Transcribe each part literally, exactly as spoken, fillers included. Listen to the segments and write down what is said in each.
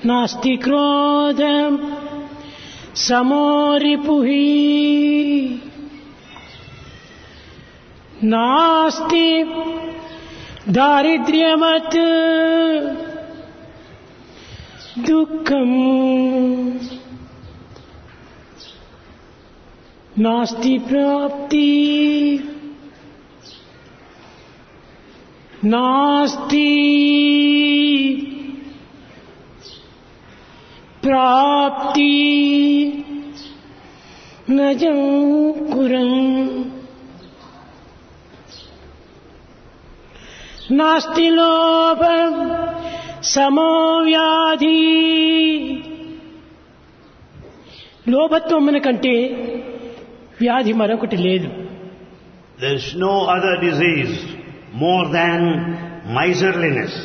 నాస్తి క్రోధం సమోరిపుః నాస్తి దారిద్ర్యవత్ దుఃఖం నాస్తి ప్రాప్తి నాస్తి ప్రాప్తి నజం కురం నాస్తి లోభం సమో వ్యాధి. లోభత్వమున కంటే వ్యాధి మరొకటి లేదు. There is no other disease more than miserliness.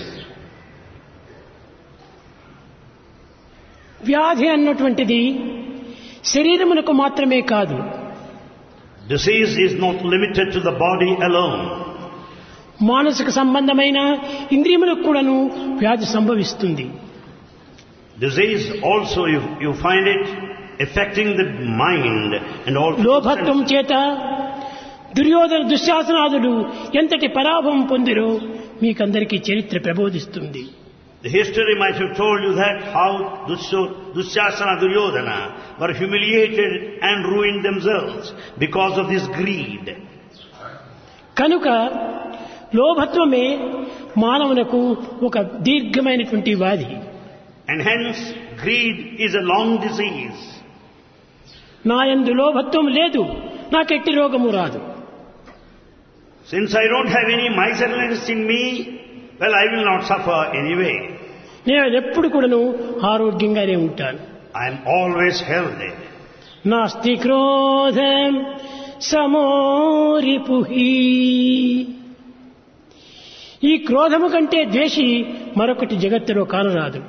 వ్యాధి అన్నటువంటిది శరీరమునకు మాత్రమే కాదు. Disease is not limited to the body alone. మానసిక సంబంధమైన ఇంద్రియములకు కూడాను వ్యాధి సంభవిస్తుంది. Disease also, you, you find it affecting the mind and also లోభత్వం చేత దుర్యోధన దుశ్శాసనాదులు ఎంతటి పరాభవం పొందిరో మీకందరికీ చరిత్ర ప్రబోధిస్తుంది. The history might have told you that how Dushasana Duryodhana were humiliated and ruined themselves because of this greed. కనుక లోభత్వమే మానవునకు ఒక దీర్ఘమైనటువంటి వ్యాధి. And hence greed is a long disease. నా యందు లోభత్వం లేదు, నాకెట్టి రోగము రాదు. Since I don't have any miserliness in me, well, I will not suffer anyway. నేను ఎప్పుడు కూడాను ఆరోగ్యంగానే ఉంటాను. I am always healthy. నాస్తి క్రోధం సమోరిపుః. ఈ క్రోధము కంటే ద్వేషి మరొకటి జగత్తులో కానరాదు.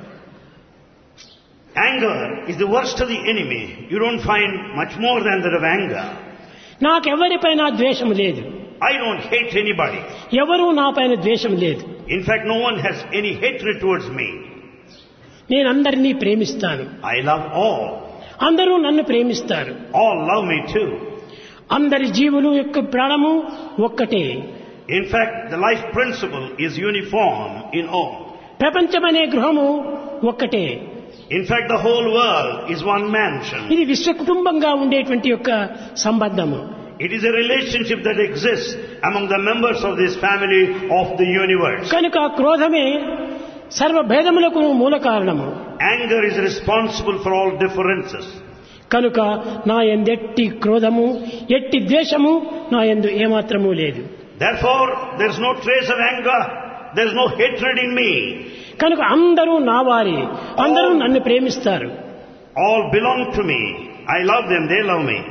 Anger is the worst of the enemy. You don't find much more than that of anger. నాకెవరిపైన ద్వేషం లేదు. I don't hate anybody. ఎవరూ నాపైన ద్వేషం లేదు. In fact, no one has any hatred towards me. నేను అందరినీ ప్రేమిస్తాను. I love all. అందరూ నన్ను ప్రేమిస్తారు. All love me too. అందరి జీవులు యొక్క ప్రాణము ఒక్కటే. In fact, the life principle is uniform in all. ప్రపంచమనే గృహము ఒక్కటే. In fact, the whole world is one mansion. ఇది విశ్వ కుటుంబంగా ఉండేటువంటి యొక్క సంబంధము. It is a relationship that exists among the members of this family of the universe. కనుక క్రోధమే సర్వ భేదములకు మూల కారణము. Anger is responsible for all differences. కనుక నా యందెట్టి క్రోధము ఎట్టి ద్వేషము నా యందు ఏమాత్రము లేదు. Therefore, there is no trace of anger, there is no hatred in me. కనుక అందరూ నా వారి, అందరూ నన్ను ప్రేమిస్తారు. All belong to me. I love them, they love me.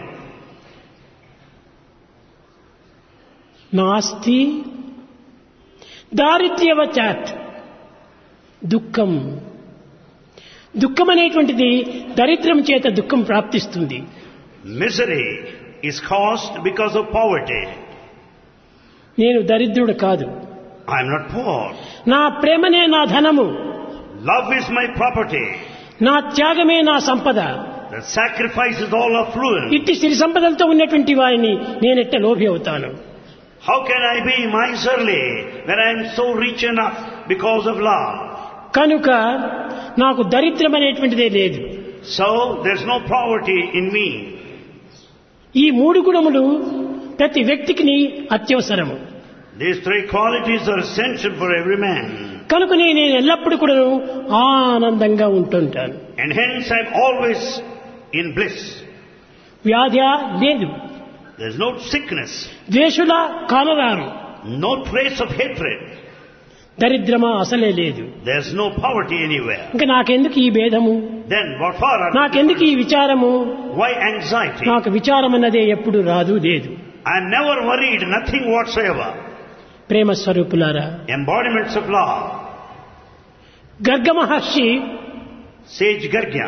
నాస్తి దారిద్ర్యవచాత్ దుఃఖం. దుఃఖం అనేటువంటిది దరిద్రం చేత దుఃఖం ప్రాప్తిస్తుంది. Misery is caused because of poverty. నేను దరిద్రుడు కాదు. I am not poor. నా ప్రేమనే నా ధనము. Love is my property. నా త్యాగమే నా సంపద. The sacrifice is all affluent. ఇట్టి సిరి సంపదలతో ఉన్నటువంటి వారిని నేనెట్ట లోభి అవుతాను? How can I be miserly when I am so rich enough because of love? కనుక నాకు దరిద్రం అనేటువంటిదే లేదు. So there is no poverty in me. ఈ మూడు గుణములు ప్రతి వ్యక్తికి అత్యవసరము. These three qualities are essential for every man. కనుక నేను ఎల్లప్పుడూ కూడా ఆనందంగా ఉంటుంటాను. And hence I am always in bliss. వ్యాధి లేదు. There is no sickness. ద్వేషుల కానరారు. No trace of hatred. దరిద్రమా అసలే లేదు. There is no poverty anywhere. ఇంకా నాకెందుకు ఈ భేదము? Then what for? నాకెందుకు ఈ విచారము? Why anxiety? నాకు విచారం అన్నదే ఎప్పుడు రాదు లేదు. I am never worried, nothing whatsoever. ప్రేమ స్వరూపులారా, Embodiments of love. Garga Maharshi Sage Gargya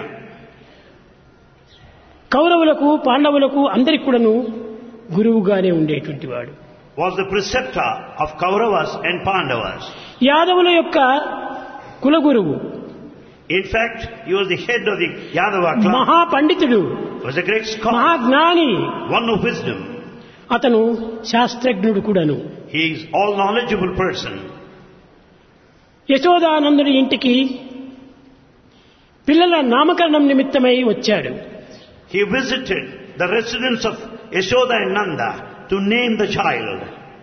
కౌరవులకు పాండవులకు అందరికి కూడాను గురువుగానే ఉండేటువంటి వాడు. was the preceptor of Kauravas and Pandavas. యాదవుల యొక్క కులగురువు. In fact, he was the head of the Yadava clan. మహాపండితుడు, He was a great scholar, మహాజ్ఞాని, one of wisdom. అతను శాస్త్రజ్ఞుడు కూడాను. He is all knowledgeable person. యశోదానందుని ఇంటికి పిల్లల నామకరణం నిమిత్తమై వచ్చాడు. He visited the residence of Yashoda and Nanda to name the child.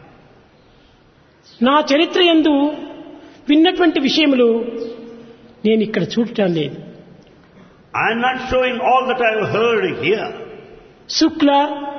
నా చరిత్ర యందు విన్నటువంటి విషయములు నేను ఇక్కడ చూడటం లేదు. I am not showing all that I have heard here. Shukla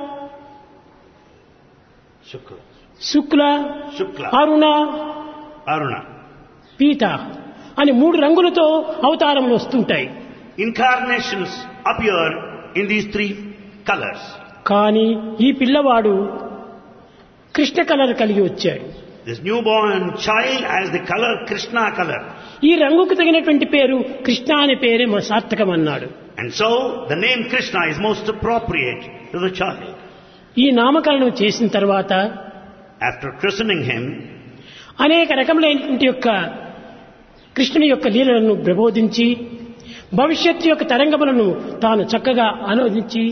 Shukla. Shukla Shukla. Aruna Aruna. పీత అని మూడు రంగులతో అవతారములు వస్తుంటాయి. Incarnations appear in these three colors. కానీ ఈ పిల్లవాడు కృష్ణ కలర్ కలిగి వచ్చాడు. This newborn child has the color Krishna color. ఈ రంగుకు తగినటువంటి పేరు కృష్ణ అనే పేరే మా సార్థకం అన్నాడు. And so the name Krishna is most appropriate to the child. ఈ నామకరణం చేసిన తర్వాత After christening him, అనేక రకములైనటువంటి యొక్క కృష్ణుని యొక్క లీలలను ప్రబోధించి భవిష్యత్తు యొక్క తరంగములను తాను చక్కగా అనువదించి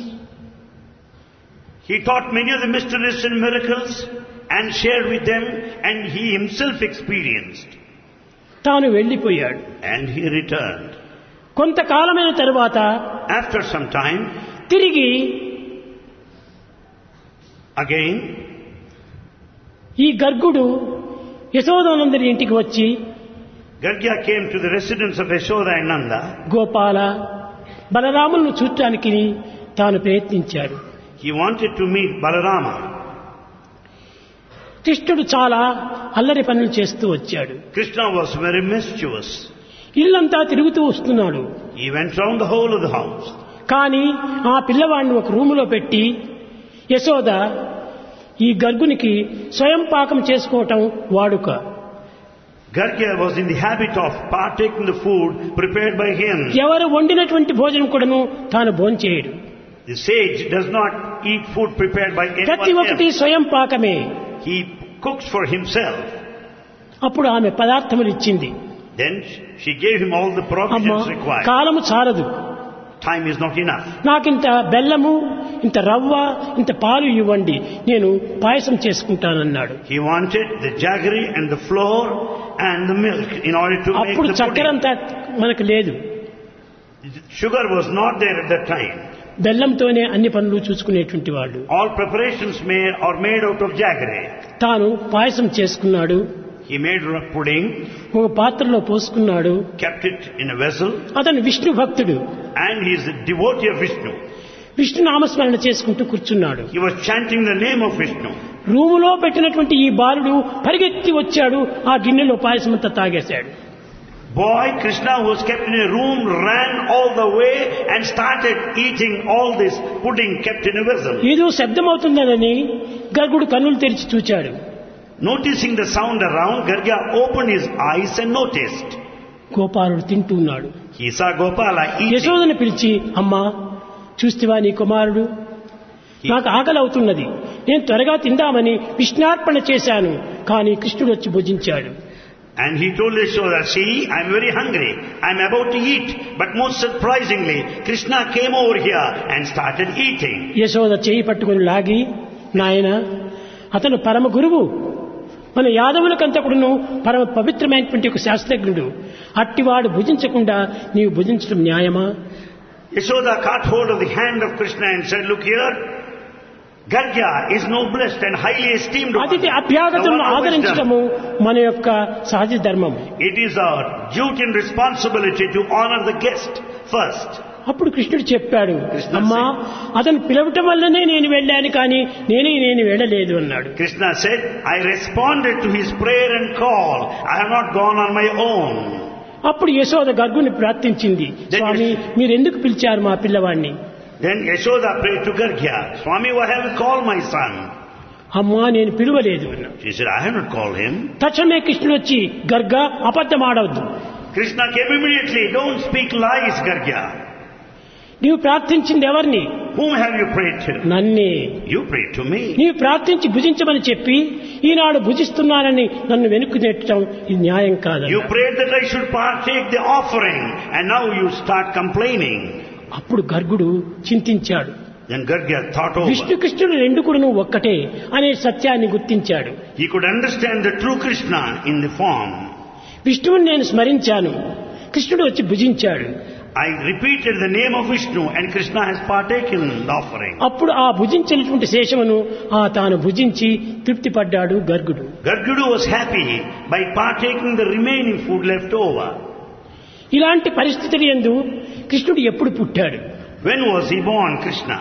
he taught many of the mysteries and miracles and shared with them, and he himself experienced. తాను వెళ్ళిపోయాడు. And he returned. కొంతకాలమైన తరువాత After some time, తిరిగి again, ఈ గర్గుడు యశోదానందుని ఇంటికి వచ్చి Gargya came to the residence of Yashoda and Nanda. Gopala బలరాములను చూడటానికి తాను ప్రయత్నించాడు. He wanted to meet Balarama. కృష్ణుడు చాలా అల్లరి పనులు చేస్తూ వచ్చాడు. Krishna was very mischievous. ఇల్లంతా తిరుగుతూ వస్తున్నాడు. He went round the whole of the house. కానీ ఆ పిల్లవాడిని ఒక రూములో పెట్టి యశోద ఈ గర్గునికి స్వయం పాకం చేసుకోవటం వాడుక. Gargya was in the habit of partaking the food prepared by him. ఎవరు వండినటువంటి భోజనం కూడాను తాను భోంచేయడు. The sage does not eat food prepared by ప్రతి anyone ఒక్కటి else. స్వయం పాకమే. He cooks for himself. అప్పుడు ఆమె పదార్థములు ఇచ్చింది. Then she gave him all the అమ్మ provisions required. కాలము చాలదు, Time is not enough. నాకింత బెల్లము ఇంత రవ్వ ఇంత పాలు ఇవ్వండి, నేను పాయసం చేసుకుంటానన్నాడు. He wanted the jaggery and the flour and the milk in order to make అప్పుడు the pudding. చక్కెరంతా మనకు లేదు. Sugar was not there at that time. బెల్లంతోనే అన్ని పనులు చూసుకునేటువంటి వాళ్ళు. All preparations made are made out of jaggery. తాను పాయసం చేసుకున్నాడు. He made a pudding, ఒక పాత్రలో పోసుకున్నాడు. kept it in a vessel, అతను విష్ణు భక్తుడు. and he is a devotee of Vishnu. Vishnu నామస్మరణ చేసుకుంటూ కూర్చున్నాడు. He was chanting the name of Vishnu. రూములో పెట్టినటువంటి ఈ బాలుడు పరిగెత్తి వచ్చాడు, ఆ గిన్నెలో పాయసం అంతా తాగేశాడు. Boy Krishna, who was kept in a room, ran all the way and started eating all this pudding kept in a vessel. ఏదో శబ్దం అవుతుందనని గర్గుడు కన్నులు తెరిచి చూచాడు. Noticing the sound around, Gargya opened his eyes and noticed. గోపాలుడు తింటూ ఉన్నాడు. He saw Gopala eating. యశోదను పిలిచి, అమ్మా చూస్తివా నీ కుమారుడు, నాకు ఆకలి అవుతున్నది, నేను త్వరగా తిందామని విష్ణార్పణ చేశాను, కానీ కృష్ణుడు వచ్చి భుజించాడు. And he told Yashoda, see, I am very hungry. I am about to eat. But most surprisingly, Krishna came over here and started eating. Yashoda చేయి పట్టుకుని లాగి, నాయన అతను పరమ గురువు, మన యాదవులకంతకుడును పరమ పవిత్రమైనటువంటి ఒక శాస్త్రజ్ఞుడు, అట్టివాడు భుజించకుండా నీవు భుజించడం న్యాయమా? Yashoda caught hold of the hand of Krishna and said, look here, Gargya is noblest and highly esteemed one. అతిథి The అభ్యాగతమును one of ఆదరించడము wisdom. మన యొక్క సహజ ధర్మం. It is our duty and responsibility to honor the guest first. అప్పుడు కృష్ణుడు చెప్పాడు, కృష్ణ అమ్మా అతను పిలవటం వల్లనే నేను వెళ్ళాను, కానీ నేనే నేను వెళ్ళలేదు అన్నాడు. Krishna said, I responded to his prayer and call. I have not gone on my own. అప్పుడు యశోద గర్గుని ప్రార్థించింది, స్వామి మీరెందుకు పిలిచారు మా పిల్లవాడిని? Then Yashoda prayed to Gargya, Swami, why have you called my son? అమ్మా నేను పిలువలేదు అన్నాడు. She said, I have not called him. తక్షణమే కృష్ణుడు వచ్చి, గర్గా అబద్ధం ఆడవద్దు, Krishna came immediately, don't speak lies, Gargya. నీవు ప్రార్థించింది ఎవరిని? Whom have you prayed to? నన్నే. You prayed to me. నీవు ప్రార్థించి భుజించమని చెప్పి ఈనాడు భుజిస్తున్నానని నన్ను వెనుక్కు నెట్టడం ఇది న్యాయం కాదు. You prayed that I should partake the offering, and now you start complaining. అప్పుడు గర్గుడు చింతించాడు. Then Gargya thought over. Vishnu కృష్ణుడు రెండు కూడాను ఒక్కటే అనే సత్యాన్ని గుర్తించాడు. He could understand the true Krishna in the form. విష్ణువుని నేను స్మరించాను, కృష్ణుడు వచ్చి భుజించాడు. I repeated the name of Vishnu, and Krishna has partaken in the offering. అప్పుడు ఆ భుజించినటువంటి శేషమును ఆ తాను భుజించి తృప్తి పడ్డాడు గర్గుడు. Gargudu was happy by partaking the remaining food left over. ఇలాంటి పరిస్థితులు యందు కృష్ణుడు ఎప్పుడు పుట్టాడు? When was he born, Krishna?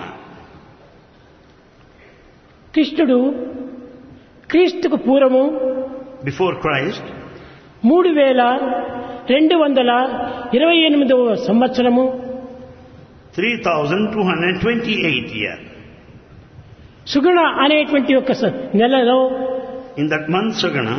కృష్ణుడు క్రీస్తుకు పూర్వము Before Christ, మూడు వేల రెండు వందల ఇరవై ఎనిమిదవ సంవత్సరము three thousand two hundred twenty-eight year. సుగుణ అనేటువంటి ఒక స- నెలలో In that month, Sagana,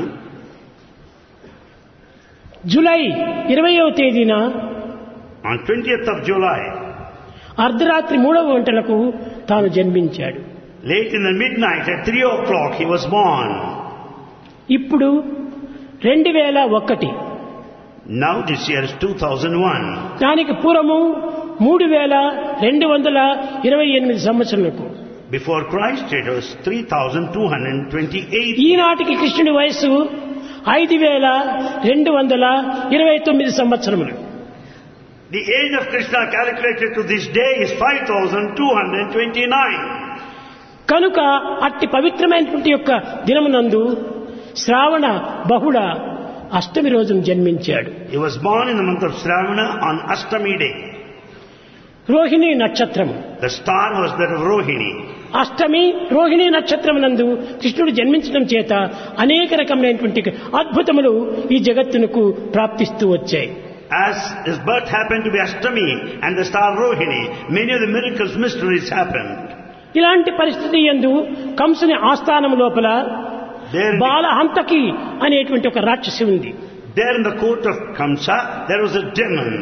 July ఇరవయవ తేదీన on twentieth of July, అర్ధరాత్రి మూడవ గంటలకు తాను జన్మించాడు. late in the midnight at three o'clock, he was born. ఇప్పుడు రెండు వేల ఒకటి, Now this year is two thousand one. దానికి పూర్వము మూడు వేల రెండు వందల ఇరవై ఎనిమిది సంవత్సరాలకు. Before Christ, it was three thousand two hundred twenty-eight. ఈనాటికి కృష్ణుడి వయస్సు ఐదు వేల రెండు వందల ఇరవై తొమ్మిది సంవత్సరములు. The age of Krishna calculated to this day is five thousand two hundred twenty-nine. కనుక అట్టి పవిత్రమైనటువంటి యొక్క దినమునందు శ్రావణ బహుళ అష్టమి రోజున జన్మించాడు. He was born in the month of Shravana on Ashtami day. Rohini నక్షత్రము. The star was that of Rohini. అష్టమి రోహిణి నక్షత్రమునందు కృష్ణుడు జన్మించడం చేత అనేక రకమైనటువంటి అద్భుతములు ఈ జగత్తునకు ప్రాప్తిస్తూ వచ్చాయి. As his birth happened to be Ashtami and the star Rohini, many of the miracles, mysteries happened. ఇలాంటి పరిస్థితి యందు కంసుని ఆస్థానం లోపల There, బాలహంతకి అనేటువంటి ఒక రాక్షసి ఉంది. there in the court of Kamsa, there was a demon.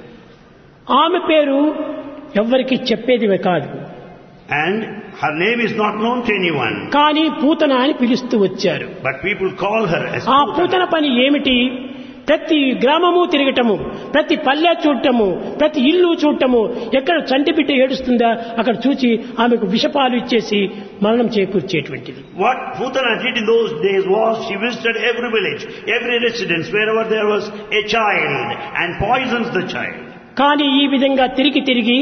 ఆమె పేరు ఎవ్వరికి చెప్పేది కాదు. And her name is not known to anyone. కానీ పూతన అని పిలుస్తూ వచ్చారు. But people call her as ఆ Putana. పూతన పని ఏమిటి? ప్రతి గ్రామము తిరగటము, ప్రతి పల్లె చూడటము, ప్రతి ఇల్లు చూడటము, ఎక్కడ చంటి బిడ్డ ఏడుస్తుందా అక్కడ చూచి ఆమెకు విషపాలు ఇచ్చేసి మరణం చేకూర్చేటువంటిది. What Putana did in those days was she visited every village, every residence, wherever there was a child, and poisons the child. కానీ ఈ విధంగా తిరిగి తిరిగి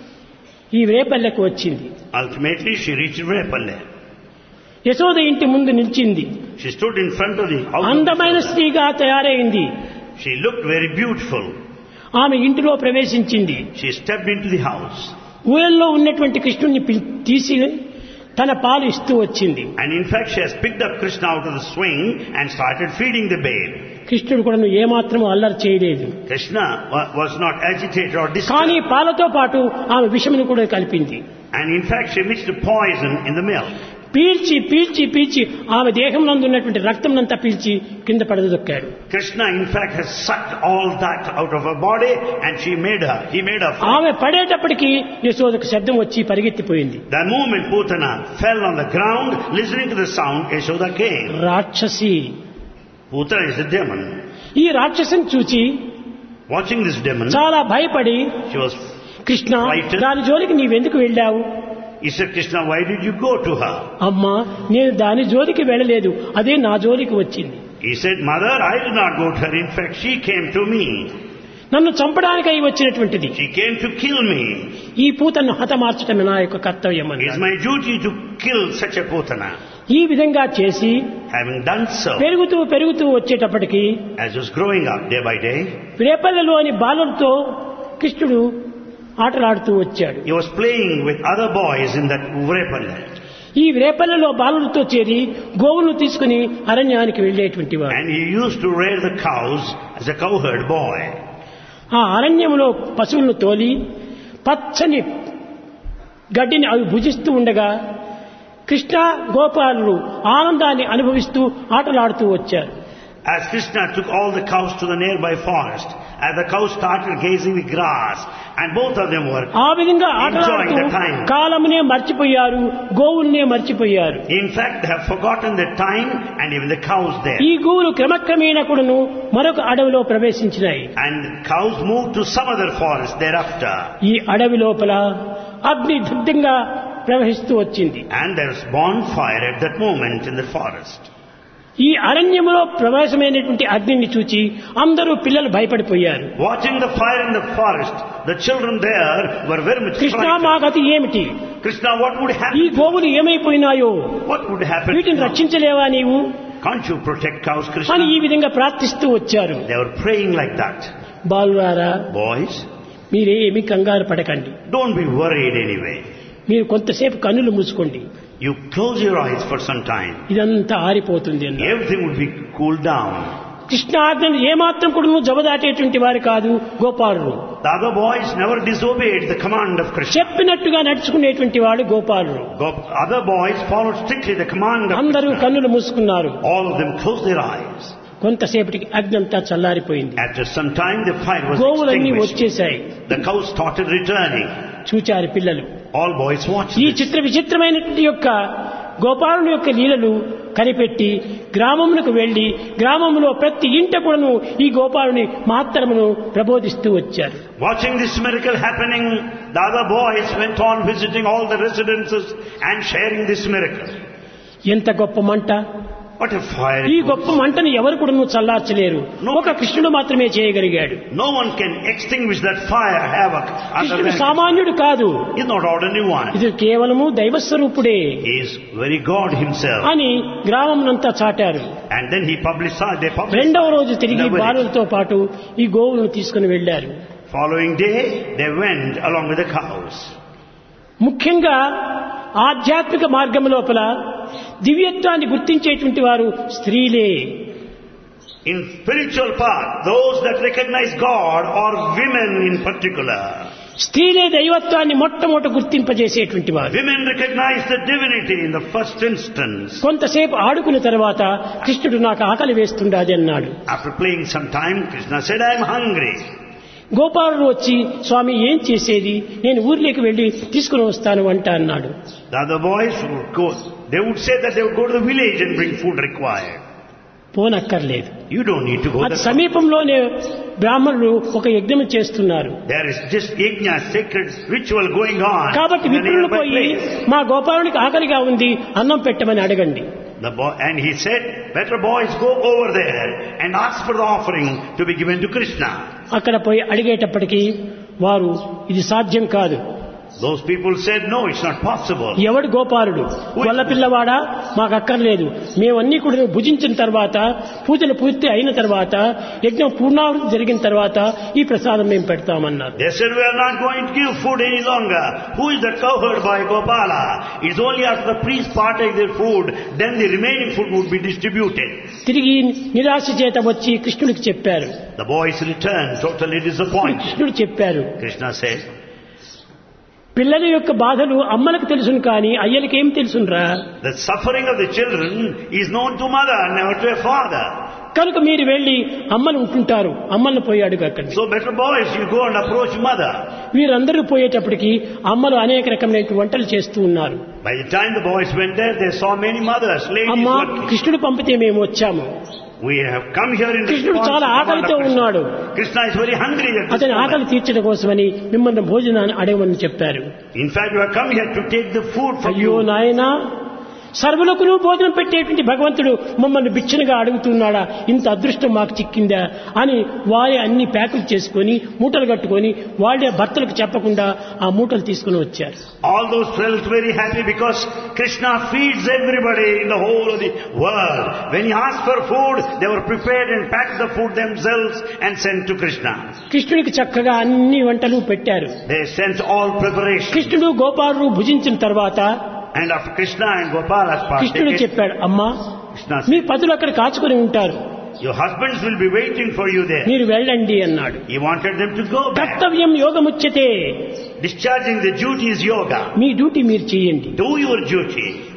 ఈ రేపల్లెకు వచ్చింది. Ultimately, she reached Repalle. Yashoda ఇంటి ముందు నిలిచింది. She stood in front of the house. అందమైన స్త్రీగా తయారైంది. She looked very beautiful. ఆమె ఇంటిలో ప్రవేశించింది. She stepped into the house. ఊయల్లో ఉన్నటువంటి కృష్ణుణ్ణి పిల్- తీసి తన పాలు ఇస్తూ వచ్చింది. And in fact, she has picked up Krishna out of the swing and started feeding the babe. కృష్ణుడు కూడా ఏమాత్రం అల్లరి చేయలేదు. Krishna wa- was not agitated or కానీ disturbed. పాలతో పాటు ఆమె విషమును కూడా కలిపింది. And in fact, she mixed poison in the milk. పీల్చి పీల్చి పీల్చి ఆమె దేహం నందు ఉన్నటువంటి రక్తం అంతా పీల్చి కింద పడదొక్కాడు. Krishna in fact has sucked all that out of her body and she made her, he made her fall. ఆమె పడేటప్పటికి యశోదకు శబ్దం వచ్చి పరిగెత్తిపోయింది. The moment Putana fell on the ground, listening to the sound, Yashoda came. రాక్షసి. Putana is a demon. ఈ రాక్షసిని చూచి Watching this demon, చాలా భయపడి she was, Krishna Frightened. దాని జోలికి నీవెందుకు వెళ్ళావు? he said, Krishna, why did you go to her? అమ్మా నేను దాని జోలికి వెళ్ళలేదు, అదే నా జోలికి వచ్చింది. He said, Mother, I did not go to her. In fact, she came to me. నన్ను చంపడానికై వచ్చినటువంటిది. She came to kill me. ఈ పూతను హతమార్చడమే నా యొక్క కర్తవ్యం It is అన్నాడు. my duty to kill such a Putana. ఈ విధంగా చేసి Having done so, పెరుగుతూ పెరుగుతూ వచ్చేటప్పటికి as he was growing up day by day, రేపల్లెలోని బాలులతో కృష్ణుడు ఆటలాడుతూ వచ్చాడు. he was playing with other boys in that Vrepalla. ఈ రేపల్లెలో బాలులతో చేరి గోవులను తీసుకుని అరణ్యానికి వెళ్ళేటువంటి వాడు. And he used to rear the cows as a cowherd boy. ఆ అరణ్యంలో పశువులను తోలి పచ్చని గడ్డిని అవి భుజిస్తూ ఉండగా కృష్ణ గోపాలులు ఆనందాన్ని అనుభవిస్తూ ఆటలాడుతూ వచ్చారు. As Krishna took all the cows to the nearby forest, as the cows started gazing the grass, and both of them were ఆ విధంగా ఆటలాడుతూ enjoying the time. కాలమునే మర్చిపోయారు, గోవుల్నే మర్చిపోయారు. In fact, they have forgotten the time and even the cows there. ఈ గోవులు క్రమక్రమేణా కూడాను మరొక అడవిలో ప్రవేశించినాయి. And the cows moved to some other forest thereafter. ఈ అడవి లోపల అగ్ని దగ్ధంగా ప్రవహిస్తూ వచ్చింది. And there was bonfire at that moment in the forest. ఈ అరణ్యములో ప్రవేశమైనటువంటి అగ్నిని చూచి అందరూ పిల్లలు భయపడిపోయారు. Watching the fire in the forest, the children there were very much Krishna frightened. మా గతి ఏమిటి? Krishna, what would ఈ happen? గోవులు ఏమైపోయినాయో? What would happen? వీటిని now? రక్షించలేవా నీవు Can't you protect cows, అని Krishna? ఈ విధంగా ప్రార్థిస్తూ వచ్చారు. They were praying like that. బాలురారా, Boys, మీరేమి కంగారు పడకండి. don't be worried anyway. మీరు కొంతసేపు కన్నులు మూసుకోండి, You close your eyes for some time. ఇదంతా ఆరిపోతుంది అన్నారు. Everything would be cooled down. Krishna ఆజ్ఞను ఏమాత్రం కూడా జబదాటేటువంటి వారు కాదు గోపాలుడు. The other boys never disobeyed the command of Krishna. చెప్పినట్టుగా నడుచుకునేటువంటి వాడు గోపాలుడు. The other boys followed strictly the command of అందరూ Krishna. కన్నులు మూసుకున్నారు. All of them closed their eyes. కొంతసేపటికి అగ్ని అంతా చల్లారిపోయింది. After some time, the fire was గోవులన్నీ extinguished. వచ్చేశాయి. The cows started returning. చూచారు పిల్లలు. All boys watched ఈ this. చిత్ర విచిత్రమైనటువంటి యొక్క గోపాలుని యొక్క లీలలు కనిపెట్టి గ్రామమునకు వెళ్లి గ్రామంలో ప్రతి ఇంట కూడాను ఈ గోపాలుని మహత్తరమును ప్రబోధిస్తూ వచ్చారు. Watching this miracle happening, the other boys went on visiting all the residences and sharing this miracle. ఎంత గొప్ప మంట! What a fire ఈ it was. గొప్ప మంటను ఎవరు కూడాను చల్లార్చలేరు. ఒక కృష్ణుడు మాత్రమే చేయగలిగాడు. No one can extinguish that fire havoc other కృష్ణుడు than సామాన్యుడు కాదు, He is not ordinary one. ఇది కేవలము దైవస్వరూపుడే He is very God himself. అని గ్రామమునంతా చాటారు. And then he publicized, they publicized. రెండవ రోజు తిరిగి in the village. బాలులతో పాటు ఈ గోవులను తీసుకుని వెళ్లారు. Following day, they went along with the cows. ముఖ్యంగా ఆధ్యాత్మిక మార్గం లోపల దివ్యత్వాన్ని గుర్తించేటువంటి వారు స్త్రీలే. In spiritual path, those that recognize God are women in particular. స్త్రీలే దైవత్వాన్ని మొట్టమొదట గుర్తింపజేసేటువంటి వారు. Women recognize the divinity in the first instance. కొంతసేపు ఆడుకున్న తర్వాత కృష్ణుడు నాకు ఆకలి వేస్తుండాది అన్నాడు. After playing some time, Krishna said, I am hungry. గోపాలుడు వచ్చి స్వామి ఏం చేసేది, నేను ఊర్లోకి వెళ్లి తీసుకుని వస్తాను వంట అన్నాడు. The other boys would go, they would say that they would go to the village and bring food required. పోనక్కర్లేదు, You don't need to go అది there. సమీపంలోనే బ్రాహ్మణులు ఒక యజ్ఞం చేస్తున్నారు. There is just yajna, sacred ritual going on. కాబట్టి in the విప్రులు nearby పోయి place. మా గోపాలునికి ఆకలిగా ఉంది, అన్నం పెట్టమని అడగండి. The boy, and he said, better boys go over there and ask for the offering to be given to Krishna. అక్కడ పోయి అడిగేటప్పటికీ వారు ఇది సాధ్యం కాదు. Those people said, no, it's not possible. ఎవడు గోపాలుడు, గొల్ల పిల్లవాడా, మాకు అక్కర్లేదు, మేమన్నీ కూడా భుజించిన తర్వాత పూజలు పూర్తి అయిన తర్వాత యజ్ఞం పూర్ణావృతి జరిగిన తర్వాత ఈ ప్రసాదం మేము పెడతామన్నారు. They said, we are not going to give food any longer. Who is the cowherd by Gopala? It's only after the priest partake their food, then the remaining food would be distributed. తిరిగి నిరాశ చేత వచ్చి కృష్ణుడికి చెప్పారు. The boys returned totally disappointed. కృష్ణుడు చెప్పారు, Krishna said, పిల్లల యొక్క బాధలు అమ్మలకు తెలుసును కానీ అయ్యలకి ఏం తెలుసునురా. the suffering of the children is known to mother, never to a father. కనుక మీరు వెళ్లి అమ్మలు ఉంటుంటారు, అమ్మలను పోయి అడుగకండి. So better boys, you go and approach mother. వీరందరూ పోయేటప్పటికి అమ్మలు అనేక రకమైన వంటలు చేస్తూ ఉన్నారు. By the time the boys went there, they saw many mothers, ladies అమ్మా, working. కృష్ణుడు పంపితే మేము వచ్చాము. We have come here in కృష్ణుడు response to చాలా the command ఆకలితో of Krishna. ఉన్నాడు, Krishna is very hungry at this అతని ఆకలి moment. తీర్చడం కోసమని మిమ్మల్ని భోజనాన్ని అడగమని చెప్పారు. In fact, you have come here to take the food from అయ్యో you. నాయనా, సర్వులకును భోజనం పెట్టేటువంటి భగవంతుడు మమ్మల్ని బిచ్చనగా అడుగుతున్నాడా, ఇంత అదృష్టం మాకు చిక్కిందా అని వారే అన్ని ప్యాకులు చేసుకొని మూటలు కట్టుకొని వాళ్ళే భర్తలకు చెప్పకుండా ఆ మూటలు తీసుకుని వచ్చారు. All those felt very happy because Krishna feeds everybody in the whole of the world. When he asked for food, they were prepared and packed the food themselves and sent to Krishna. కృష్ణుడికి చక్కగా అన్ని వంటలు పెట్టారు. They sent all preparations. కృష్ణుడు గోపాలుడు భుజించిన తర్వాత And after Krishna and Gopala's కృష్ణుడు partaken, చెప్పాడు, అమ్మా, Krishna మీ said, పతులు అక్కడ కాచుకొని ఉంటారు, your husbands will be waiting for you there. మీరు వెళ్ళండి అన్నాడు. He wanted them to go back. కర్తవ్యం యోగముచ్యతే, Discharging the duty is yoga. మీ డ్యూటీ మీరు చేయండి. Do your duty.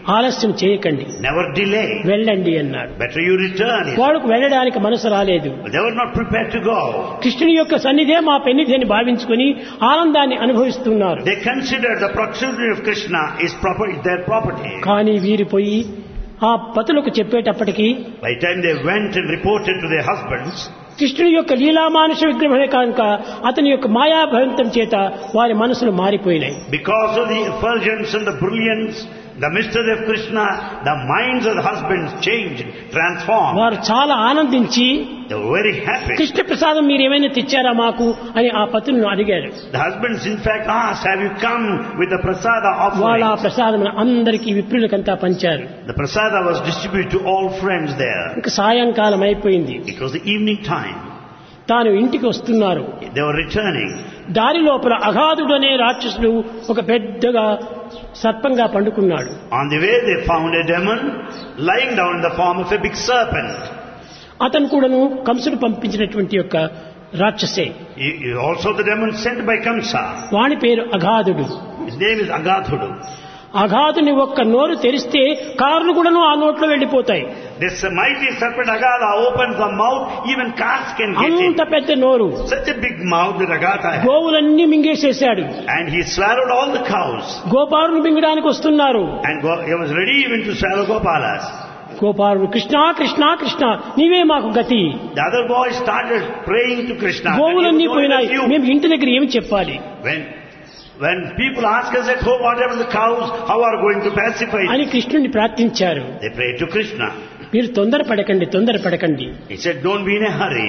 ఆలస్యం చేయకండి, Never delay. వెళ్ళండి అన్నాడు. Better you return. వాడుకు వెళ్ళడానికి మనసు రాలేదు. But they were not prepared to go. కృష్ణుని యొక్క సన్నిధే మా పెన్నిధి అని భావించుకుని ఆనందాన్ని అనుభవిస్తున్నారు. They considered the proximity of Krishna is proper, their property. కానీ వీరు పోయి ఆ పతులకు చెప్పేటప్పటికి By the time they went and reported to their husbands, కృష్ణుని యొక్క లీలామానుష విగ్రహమే కనుక అతని యొక్క మాయాభయంతం చేత వారి మనసులు మారిపోయినాయి. because of the effulgence and the brilliance, the mystery of Krishna, the minds of the husbands changed, transformed. వారు చాలా ఆనందించి They were very happy. Krishna ప్రసాదం మీరు ఏమైనా తెచ్చారా మాకు అని ఆ పతులను అడిగారు. The husbands in fact asked, have you come with the prasada వాళ్ళ ఆ offering? ప్రసాదం అందరికీ విప్రులకంతా పంచారు. The prasada was distributed to all friends there. ఇంకా సాయంకాలం అయిపోయింది. It was the evening time. తాను ఇంటికి వస్తున్నారు. They were returning. దారి లోపల అగాధుడు అనే రాక్షసుడు ఒక పెద్దగా సర్పంగా పండుకున్నాడు. On the way they found a demon lying down in the form of a big serpent. అతను కూడాను కంసుడు పంపించినటువంటి యొక్క రాక్షసే. He- he also the demon sent by Kamsa. వాని పేరు అగాధుడు. His name is Agathudu. అగాధుని ఒక్క నోరు తెరిస్తే కార్లు కూడాను ఆ నోట్లో వెళ్ళిపోతాయి. This mighty serpent Agatha opens the mouth, even cars can get అంత in. పెద్ద నోరు. Such a big mouth that Agatha had. గోవులన్నీ మింగేసేశాడు. And he swallowed all the cows. గోపారులు మింగడానికి వస్తున్నారు. And go- he was ready even to swallow Gopalas. గోపారుడు Krishna Krishna Krishna నీవే మాకు గతి. The other boys started praying to Krishna. గోవులన్నీ That he was పోయినాయి, going with you. మేము ఇంటి దగ్గర ఏమి చెప్పాలి When, when people ask us at home, whatever the cows, how are going to pacify అని it? కృష్ణుని ప్రార్థించారు. They prayed to Krishna. మీరు తొందర పడకండి తొందర పడకండి He said, don't be in a hurry.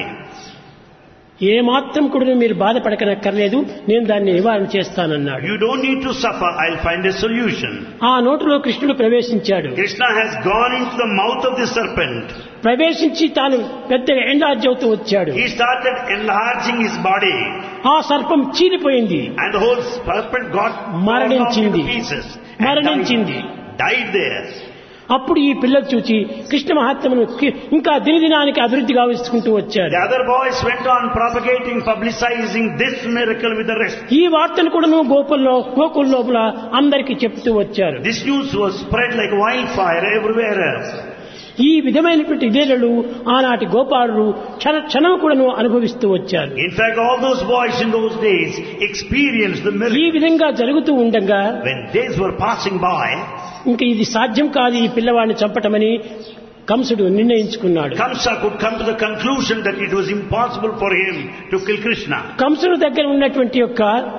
ఏ మాత్రం కూడా మీరు బాధపడకనక్కర్లేదు, నేను దాన్ని నివారణ చేస్తానన్నాడు. You don't need to suffer. I'll find a solution. ఆ నోటిలో కృష్ణుడు ప్రవేశించాడు. Krishna has gone into the mouth of the serpent. ప్రవేశించి తాను పెద్దగా ఎండార్జ్ అవుతూ వచ్చాడు. He started enlarging his body. ఆ సర్పం చీలిపోయింది, And the whole serpent got torn off మరణించింది. into pieces. And మరణించింది. died, died there. అప్పుడు ఈ పిల్లలు చూచి కృష్ణ మహాత్మ్యమును కి- ఇంకా దినదినానికి అభివృద్ధి గావించుకుంటూ వచ్చారు. The other boys went on propagating, publicizing this miracle with the rest. ఈ వార్తను కూడాను గోకుల్లో గోకుల లోపల అందరికీ చెప్తూ వచ్చారు. This news was spread like wildfire everywhere else. ఈ విధమైనటువంటి ఇదేళ్లు ఆనాటి గోపాలుడు క్షణ క్షణం కూడాను అనుభవిస్తూ వచ్చారు. In fact, all those boys in those days experienced the ఈ miracle. విధంగా జరుగుతూ ఉండగా When days were passing by, ఇంకా ఇది సాధ్యం కాదు ఈ పిల్లవాడిని చంపటమని కంసుడు నిర్ణయించుకున్నాడు. Kamsa could come to the conclusion that it was impossible for him to kill Krishna. కంసుడు దగ్గర ఉన్నటువంటి యొక్క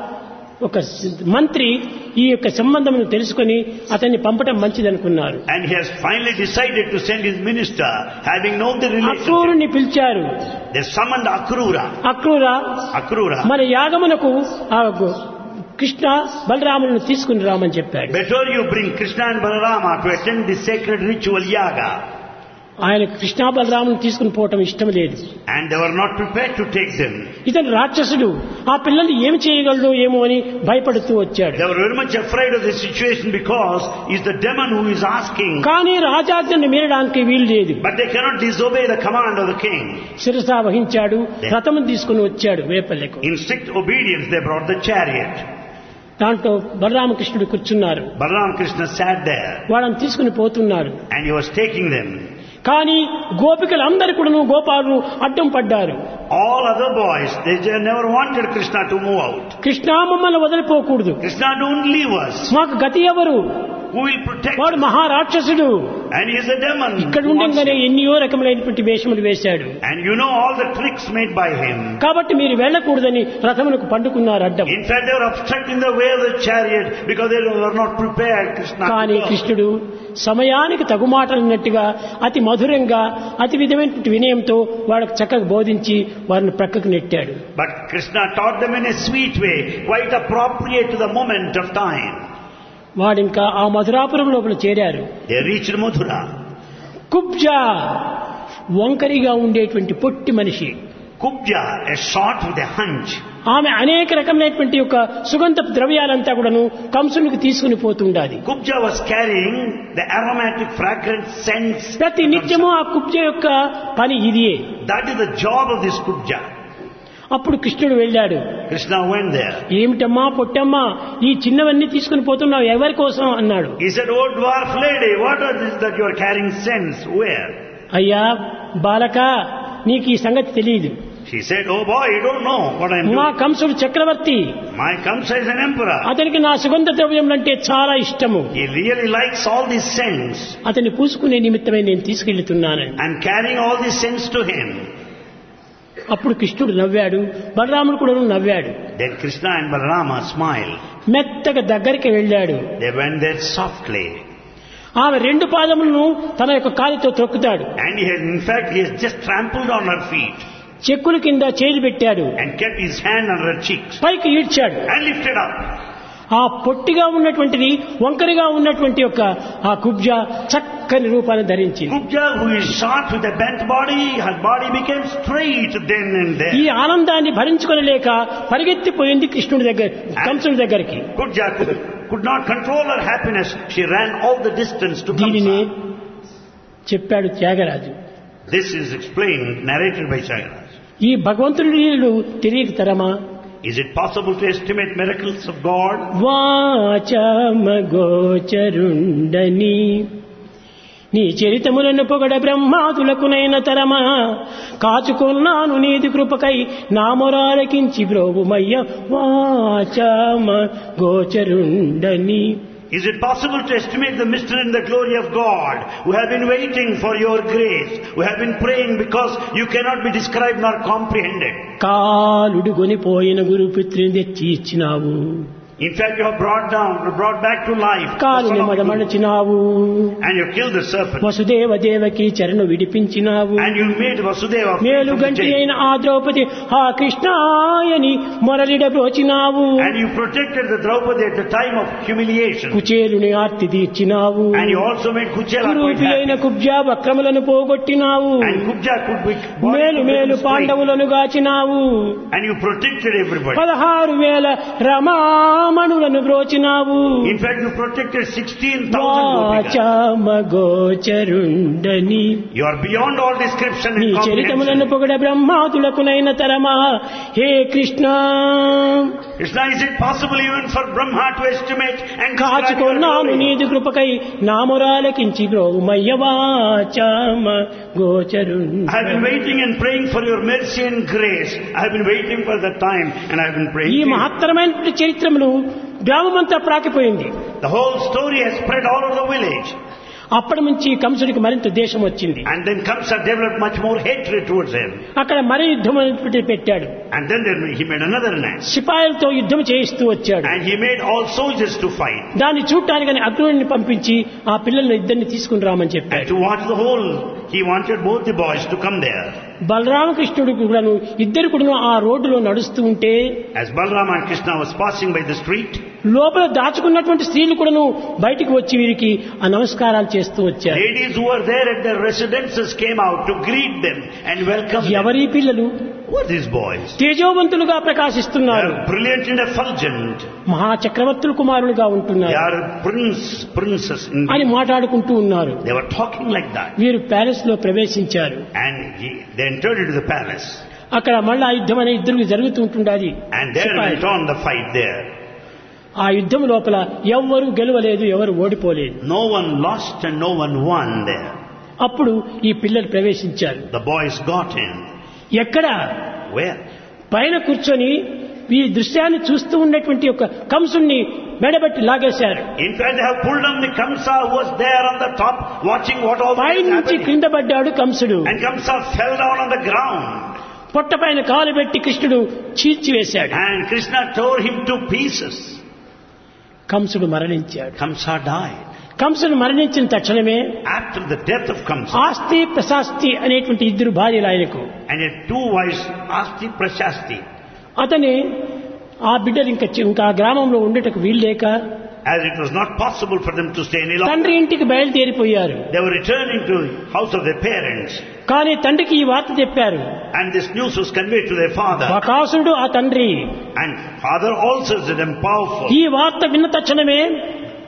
ఒక మంత్రి ఈ యొక్క సంబంధమును తెలుసుకొని అతన్ని పంపటం మంచిదనుకున్నారు. And he has finally decided to send his minister, having known the relationship. అక్రూరుని పిలిచారు. They summoned Akrura. Akrura Akrura. మన యాగమునకు ఆ గు- కృష్ణ బలరాములను తీసుకుని రామని చెప్పాడు. Better you bring Krishna and Balarama to attend the sacred ritual yaga. ఆయన కృష్ణ బలరాములను తీసుకుని పోవటం ఇష్టం లేదు. And they were not prepared to take them. ఇతను రాక్షసుడు, ఆ పిల్లల్ని ఏమి చేయగలడో ఏమో అని భయపడుతూ వచ్చాడు. They were very much afraid of the situation because he's the demon who is asking. కానీ రాజాజ్ఞను మీరడానికి వీలు లేదు. But they cannot disobey the command of the king. శిరసా వహించాడు, రథము తీసుకుని వచ్చాడు వేపల్లెకు. In strict obedience they brought the chariot. దాంట్లో బలరామకృష్ణుడు కూర్చున్నారు. Balaram Krishna sat there వాళ్ళని తీసుకుని పోతున్నారు. and he was taking them. కానీ గోపికలందరూ కూడాను గోపాలు అడ్డం పడ్డారు. All other boys, they just never wanted Krishna to move out. Krishna మమ్మల్ని వదిలిపోకూడదు, Krishna, don't leave us. మాకు గతి ఎవరు, Who will protect వాడు us? మహారాక్షసుడు. And he is a demon. ఇక్కడ who wants ఉండగానే you. ఎన్నో రకములైనటువంటి వేషములు వేశాడు. And you know all the tricks made by him. కాబట్టి మీరు వెళ్ళకూడదని రథమునకు పండుకున్నారు అడ్డం. In fact, they were obstructing the way of the chariot because they were not prepared. Krishna. కానీ కృష్ణుడు సమయానికి తగుమాటలన్నట్టుగా అతి మధురంగా అతి విధమైనటువంటి వినయంతో వాళ్ళకు చక్కగా బోధించి వారిని ప్రక్కకు నెట్టాడు. But Krishna taught them in a sweet way, quite appropriate to the moment of time. వాడింకా ఆ మధురాపురం లోపల చేరారు. They reached Mathura. కుబ్జా వంకరిగా ఉండేటువంటి పొట్టి మనిషి. Kubja, a short with a hunch. ఆమె అనేక రకమైనటువంటి యొక్క సుగంధ ద్రవ్యాలంతా కూడాను కంసునికి తీసుకుని పోతుండాలి. Kubja was carrying the aromatic fragrant scents. ప్రతి నిత్యము ఆ కుబ్జ యొక్క పని ఇదియే. That is the job of this Kubja. అప్పుడు కృష్ణుడు వెళ్ళాడు. Krishna went there. ఏమిటమ్మా పొట్టమ్మా ఈ చిన్నవన్నీ తీసుకుని పోతున్నావు ఎవరి కోసం అన్నాడు. He said, "Oh dwarf lady, what are this that you are carrying scents? Where?" అయ్యా బాలక నీకు ఈ సంగతి తెలియదు. She said, "Oh boy, you don't know what I am మా doing. Kamsudu Chakravarthi, My Kamsa is an emperor. అతనికి నా సుగంధ ద్రవ్యములంటే చాలా ఇష్టము. He really likes all these scents. అతన్ని పూసుకునే నిమిత్తమై నేను తీసుకెళ్తున్నాను." I'm carrying all these scents to him." అప్పుడు కృష్ణుడు నవ్వాడు, బలరాముడు కూడా నవ్వాడు. Then Krishna and Balarama smiled. మెత్తగా దగ్గరికి వెళ్ళాడు. They went there softly. ఆమె రెండు పాదములను తన యొక్క కాలితో త్రొక్కుతాడు. And he had, in fact, he has just trampled on her feet చెక్కుల కింద చేయి పెట్టాడు. and kept his hand on her cheeks పైకి ఈడ్చాడు. and lifted up. ఆ పొట్టిగా ఉన్నటువంటిది వంకరగా ఉన్నటువంటి యొక్క ఆ కుబ్జ చక్కని రూపాన్ని ధరించింది. Kubja, who is short with a bent body, her body became straight then and there. ఈ ఆనందాన్ని భరించుకొనలేక పరిగెత్తిపోయింది కృష్ణుడి దగ్గర, కంసుడి దగ్గరికి. Kubja could, could not control her happiness. She ran all the distance to దీనిని Kamsa. చెప్పాడు Tyagaraju. This is explained, narrated by Chagaraj. ఈ భగవంతుడి లీలలు తెలియక తరమా? Is it possible to estimate miracles of God? వాచమగోచరుండని నీ చరితములను పొగడ బ్రహ్మాదులకునైన తరమా కాచుకున్నాను నీది కృపకై నామొరాలకించి బ్రోవుమయ్య వాచమగోచరుండని. Is it possible to estimate the mystery and the glory of God, who have been waiting for your grace, who have been praying because you cannot be described nor comprehended? కాలుడు గొనిపోయిన గురుపుత్రుని తెచ్చి ఇచ్చినావు, In fact, you have brought down, brought back to life the కాలుని son of Guru, మదమణచినావు, and you killed the serpent, Vasudeva Devaki చరణు విడిపించినావు, and you made Vasudeva free మేలు from the గంటి jail, అయిన ఆ ద్రౌపది ఆ కృష్ణాయని మొరలిడబ్రోచినావు, and you protected the Draupadi at the time of humiliation, కుచేలుని Aarti తీర్చినావు, and you also made Kuchela quite కురూపి అయిన happy, Kubja వక్రములను పోగొట్టినావు, and Kubja could be మేలు మేలు పాండవులను గాచినావు, and you protected everybody. పదహారు వేల రమామణులను బ్రోచినావు, In fact, you protected sixteen thousand gopikas. వాచమగోచరుండని You are beyond all description నీ and చరితములను comprehension. పొగడ బ్రహ్మాదులకునైన తరమా. హే Krishna, Krishna, is it possible even for Brahma to estimate and describe your కాచుకొన్నాను glory? నీది కృపకై నామురాలకించి బ్రోమయ్య వాచమగోచరుండ. I have been waiting and praying for your mercy and grace. I have been waiting for the time and I have been praying. ఈ to you. మహత్తరమైనటువంటి చరిత్రములు గ్రామమంతా ప్రాకిపోయింది. The whole story has spread all over the village. అప్పటి నుంచి కంసుడికి మరింత దేశం వచ్చింది. And then Kamsa developed much more hatred towards him. అక్కడ మరి యుద్ధం అనేటువంటిది పెట్టాడు. And then there, he made another net. సిపాయిలతో యుద్ధం చేయిస్తూ వచ్చాడు. And he made all soldiers to fight. దాన్ని చూడటానికి అగ్నుడిని పంపించి ఆ పిల్లల్ని ఇద్దరిని తీసుకుని రామని And చెప్పాడు. to watch the whole, he wanted both the boys to come there. బలరామకృష్ణుడు కూడాను ఇద్దరు కూడా ఆ రోడ్డులో నడుస్తూ ఉంటే As Balarama and Krishna was passing by the street, లోపల దాచుకున్నటువంటి స్త్రీలు కూడాను బయటికి వచ్చి వీరికి ఆ నమస్కారాలు చేస్తూ వచ్చారు. ladies who were there at their residences came out to greet them and welcome them. ఎవరి పిల్లలు Who are these boys? తేజోవంతులుగా They ప్రకాశిస్తున్నారు, are brilliant and effulgent. మహాచక్రవర్తుల కుమారులుగా They ఉంటున్నారు are prince, princess. అని Indeed. మాట్లాడుకుంటూ ఉన్నారు. They were talking like that. వీరు palace లో ప్రవేశించారు. And he, they entered into the palace. అక్కడ మళ్ళా ఆ యుద్ధం అనే ఇద్దరు జరుగుతూ ఉంటుండాలి. And there went on the fight there. ఆ యుద్ధం లోపల ఎవ్వరూ గెలవలేదు, ఎవరు ఓడిపోలేదు. No one lost and no one won there. అప్పుడు ఈ పిల్లలు ప్రవేశించారు. The boys got in. ఎక్కడ? Where? పైన కూర్చొని ఈ దృశ్యాన్ని చూస్తూ ఉన్నటువంటి ఒక కంసుణ్ణి మెడబెట్టి లాగేశారు. In fact, they have pulled on the Kamsa who was there on the top watching what all pi this నుంచి happening. క్రింద పడ్డాడు కంసుడు. And Kamsa fell down on the ground. పొట్ట పైన కాలు పెట్టి కృష్ణుడు చీల్చివేశాడు. And Krishna tore him to pieces. కంసుడు మరణించాడు. Kamsa died. కంసుడు మరణించిన తక్షణమే After the death of Kamsa, ఆస్తి ప్రశాస్తి అనేటువంటి ఇద్దరు భార్యలు ఆయనకు. and he had two wives, Asti Prashasti. అతని ఆ బిడ్డలు ఇంకా చి- ఇంకా ఆ గ్రామంలో ఉండేటకు వీల్లేక As it was not possible for them to stay any longer, తండ్రి ఇంటికి బయలుదేరిపోయారు. they were returning to the house of their parents. కానీ తండ్రికి ఈ వార్త చెప్పారు. And this news was conveyed to their father. బకాసురుడు ఆ తండ్రి And father also said, "I'm powerful." ఈ వార్త విన్న తక్షణమే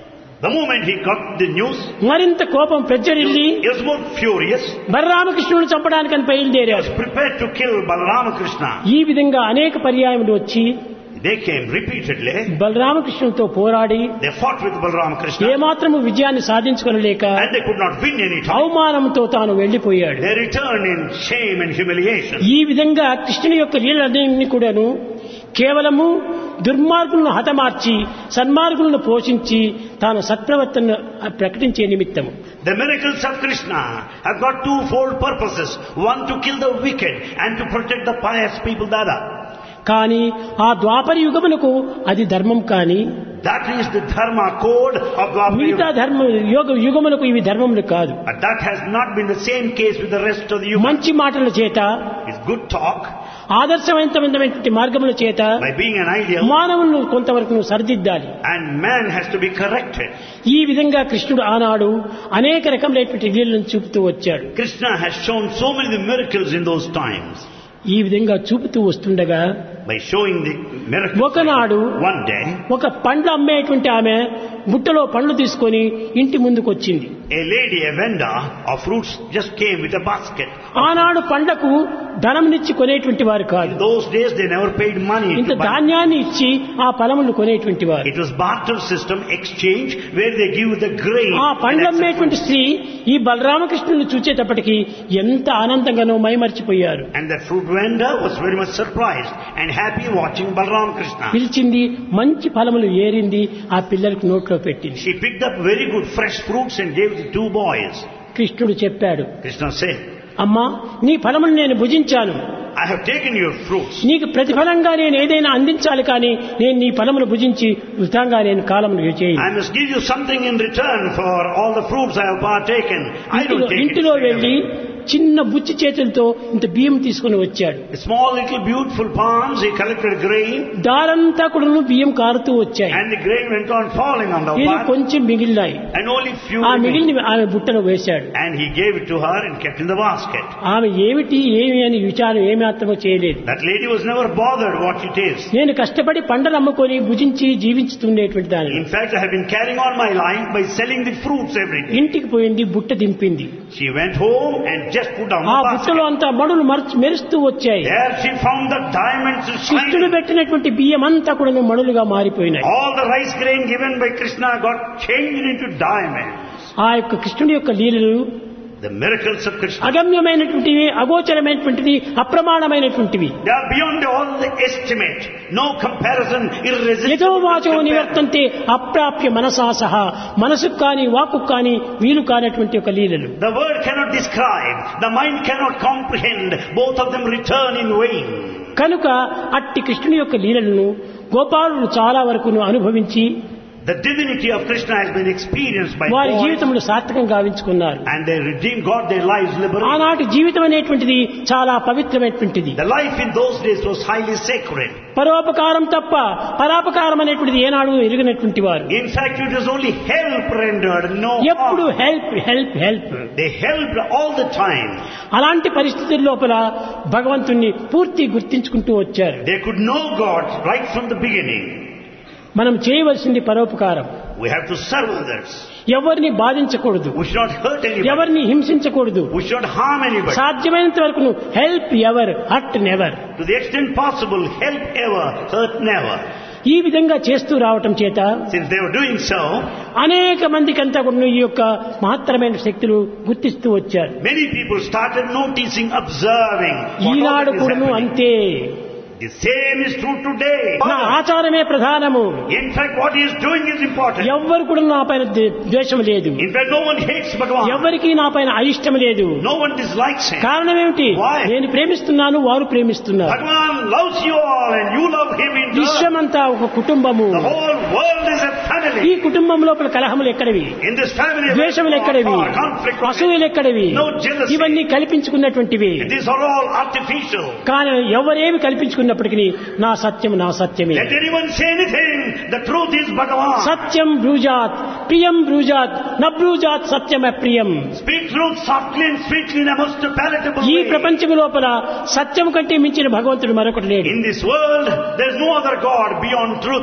The moment he got the news, మరింత కోపం పెద్దరిల్లి he was more furious. బలరామకృష్ణుని చంపడానికి He బయలుదేరాడు. was prepared to kill Balarama Krishna. ఈ విధంగా అనేక పర్యాయములు వచ్చి They came repeatedly. బలరామకృష్ణునితో పోరాడి They fought with Balarama Krishna. ఏమాత్రము విజయాన్ని సాధించుకొనలేక And they could not win any time. అవమానంతో తాను వెళ్లిపోయాడు. They returned in shame and humiliation. ఈ విధంగా కృష్ణుని యొక్క లీలలన్నీ కూడాను కేవలము దుర్మార్గులను హతమార్చి సన్మార్గులను పోషించి తాను సత్ప్రవర్తన ప్రకటించే నిమిత్తము. The miracles of Krishna have got twofold purposes. One, to kill the wicked, and to protect the pious people, the other. కానీ ఆ ద్వాపర యుగమునకు అది ధర్మం కాని That is the dharma code of Dwapara మిగతా Yuga. ధర్మ యోగ యుగములకు ఇవి ధర్మములు కాదు. But that has not been the same case with the rest of the Yuga. మంచి మాటల చేత It's good talk, ఆదర్శవంతమైనటువంటి మార్గముల చేత by being an ideal, మానవులను కొంతవరకు సరిదిద్దాలి. and man has to be corrected. ఈ విధంగా కృష్ణుడు ఆనాడు అనేక రకములైనటువంటి లీలలను చూపుతూ వచ్చాడు. Krishna has shown so many miracles in those times. ఈ విధంగా చూపుతూ వస్తుండగా By showing the miracles, ఒకనాడు one day, ఒక పండ్లు అమ్మేటువంటి ఆమె బుట్టలో పండ్లు తీసుకొని ఇంటి ముందుకు వచ్చింది. a lady, a vendor of fruits, just came with a basket. ఆనాడు పండ్లకు ధనంనిచ్చి కొనేటువంటి వారు కాదు. In those days, they never paid money ఇంత to buy. ధాన్యాన్ని ఇచ్చి ఆ ఫలములు కొనేటువంటి వారు. It was barter system, exchange, where they give the grain. ఆ and పండ్లు accept అమ్మేటువంటి స్త్రీ ఈ బలరామకృష్ణుని చూచేటప్పటికి ఎంత ఆనందంగానో మైమర్చిపోయారు. And the fruit vendor was very much surprised and happy watching Balaram Krishna. పిలిచింది, మంచి ఫలములు ఏరింది, ఆ పిల్లలకు నోట్లో పెట్టింది. She picked up very good fresh fruits and gave the two boys. కృష్ణుడు చెప్పాడు, Krishna said, అమ్మా నీ ఫలములు నేను భుజించాను, I have taken your fruits. నీకు ప్రతిఫలంగా నేను ఏదైనా అందించాలి కానీ నేను నీ ఫలములు భుజించి వృథాగా నేను కాలమును చేయను. I must give you something in return for all the fruits I have partaken. I don't ఇంటిలో take ఇంటిలో it. వెళ్లి చిన్న బుచ్చి చేతులతో ఇంత బియ్యం తీసుకుని వచ్చాడు. Small little beautiful palms, he collected grain, దారంతా కూడా బియ్యం కారుతూ వచ్చాయి. and the grain went on falling on the ఇది path, కొంచెం మిగిలినాయి. and only few ఆ remained. మిగిలిన ఆమె బుట్టలో వేశాడు. And he gave it to her and kept in the basket. ఆమె ఏమిటి ఏమి అని విచారం ఏమాత్రమో చేయలేదు. That lady was never bothered what it is. నేను కష్టపడి పంటలు అమ్ముకొని భుజించి జీవించుతుండేటువంటి దాన్ని. In fact, I have been carrying on my life by selling the fruits every day. ఇంటికి పోయింది, బుట్ట దింపింది. She went home and just put down ఆ the బుట్టలో basket. అంతా మడులు మరచి మెరుస్తూ వచ్చాయి. There she found the diamonds కృష్ణుడు shining. పెట్టినటువంటి బియ్యం అంతా కూడా మడులుగా మారిపోయినాయి. All the rice grain given by Krishna got changed into diamonds. ఆ యొక్క కృష్ణుడి యొక్క లీలలు The miracles of Krishna, అగమ్యమైనటువంటివి, అగోచరమైనటువంటివి, అప్రమాణమైనటువంటివి. they are beyond all the estimate. No comparison, irresistible. యథోవాచో comparison. నివర్తంతే అప్రాప్య మనసా సహా, మనసుకు కానీ వాక్కు కానీ వీలు కానటువంటి ఒక లీలలు. The word cannot describe, the mind cannot comprehend, both of them return in vain. కనుక అట్టి కృష్ణుని యొక్క లీలలను గోపాలుడు చాలా వరకు అనుభవించి The divinity of Krishna has been experienced by వారి boys, జీవితంలో సార్థకం గావించుకున్నారు. and they redeemed, got their lives liberated. ఆనాటి జీవితం అనేటువంటిది చాలా పవిత్రమైనటువంటిది. The life in those days was highly sacred. పరోపకారం తప్ప పరాపకారం అనేటువంటిది ఏనాడు ఎరిగినటువంటి వారు. In fact, it was only help rendered, no ఎప్పుడు harm. Help help help. They helped all the time. అలాంటి పరిస్థితుల లోపల భగవంతుణ్ణి పూర్తి గుర్తించుకుంటూ వచ్చారు. They could know God right from the beginning. మనం చేయవలసింది పరోపకారం. We have to serve others. ఎవరిని బాధించకూడదు, We should not hurt anybody. ఎవరిని హింసించకూడదు. We should not harm anybody. సాధ్యమైనంత వరకు help ever, hurt never. To the extent possible, help ever, hurt never. ఈ విధంగా చేస్తూ రావటం చేత Since they were doing so, అనేక మందికి అంతా కూడా ఈ యొక్క మహత్తరమైన శక్తులు గుర్తిస్తూ వచ్చారు. many people started noticing, observing. what all Eenadu that is కూడాను happening. అంతే. The same is true today. నా ఆచారమే ప్రధానము. In fact, what he is doing is important. ఎవ్వరు కూడా నా పైన ద్వేషం లేదు, In fact, no one hates Bhagavan. ఎవరికి నా పైన అయిష్టం లేదు. No one dislikes him. కారణం ఏమిటి? Why? నేను ప్రేమిస్తున్నాను, వారు ప్రేమిస్తున్నారు. Bhagavan loves you all and you love him in turn. విశ్వమంతా ఒక కుటుంబము. The whole world is a ఈ family. కుటుంబం లోపల కలహములు ఎక్కడవి, In this family, ద్వేషములు ఎక్కడవి, conflict, అసూయలు ఎక్కడవి, no jealousy. ఇవన్నీ కల్పించుకున్నటువంటివి. These are all artificial. కానీ ఎవరేమి కల్పించుకున్నప్పటికీ నా సత్యం నా సత్యమే. Let anyone say anything, the truth is Bhagavan. సత్యం బ్రూజాత్ ప్రియం బ్రూజాత్ నబ్రూజాత్ సత్యం అప్రియం. Speak truth softly and sweetly in a most palatable ఈ way. ప్రపంచం లోపల సత్యం కంటే మించిన భగవంతుడు మరొకటి లేడు. In this world, there is no other God beyond truth.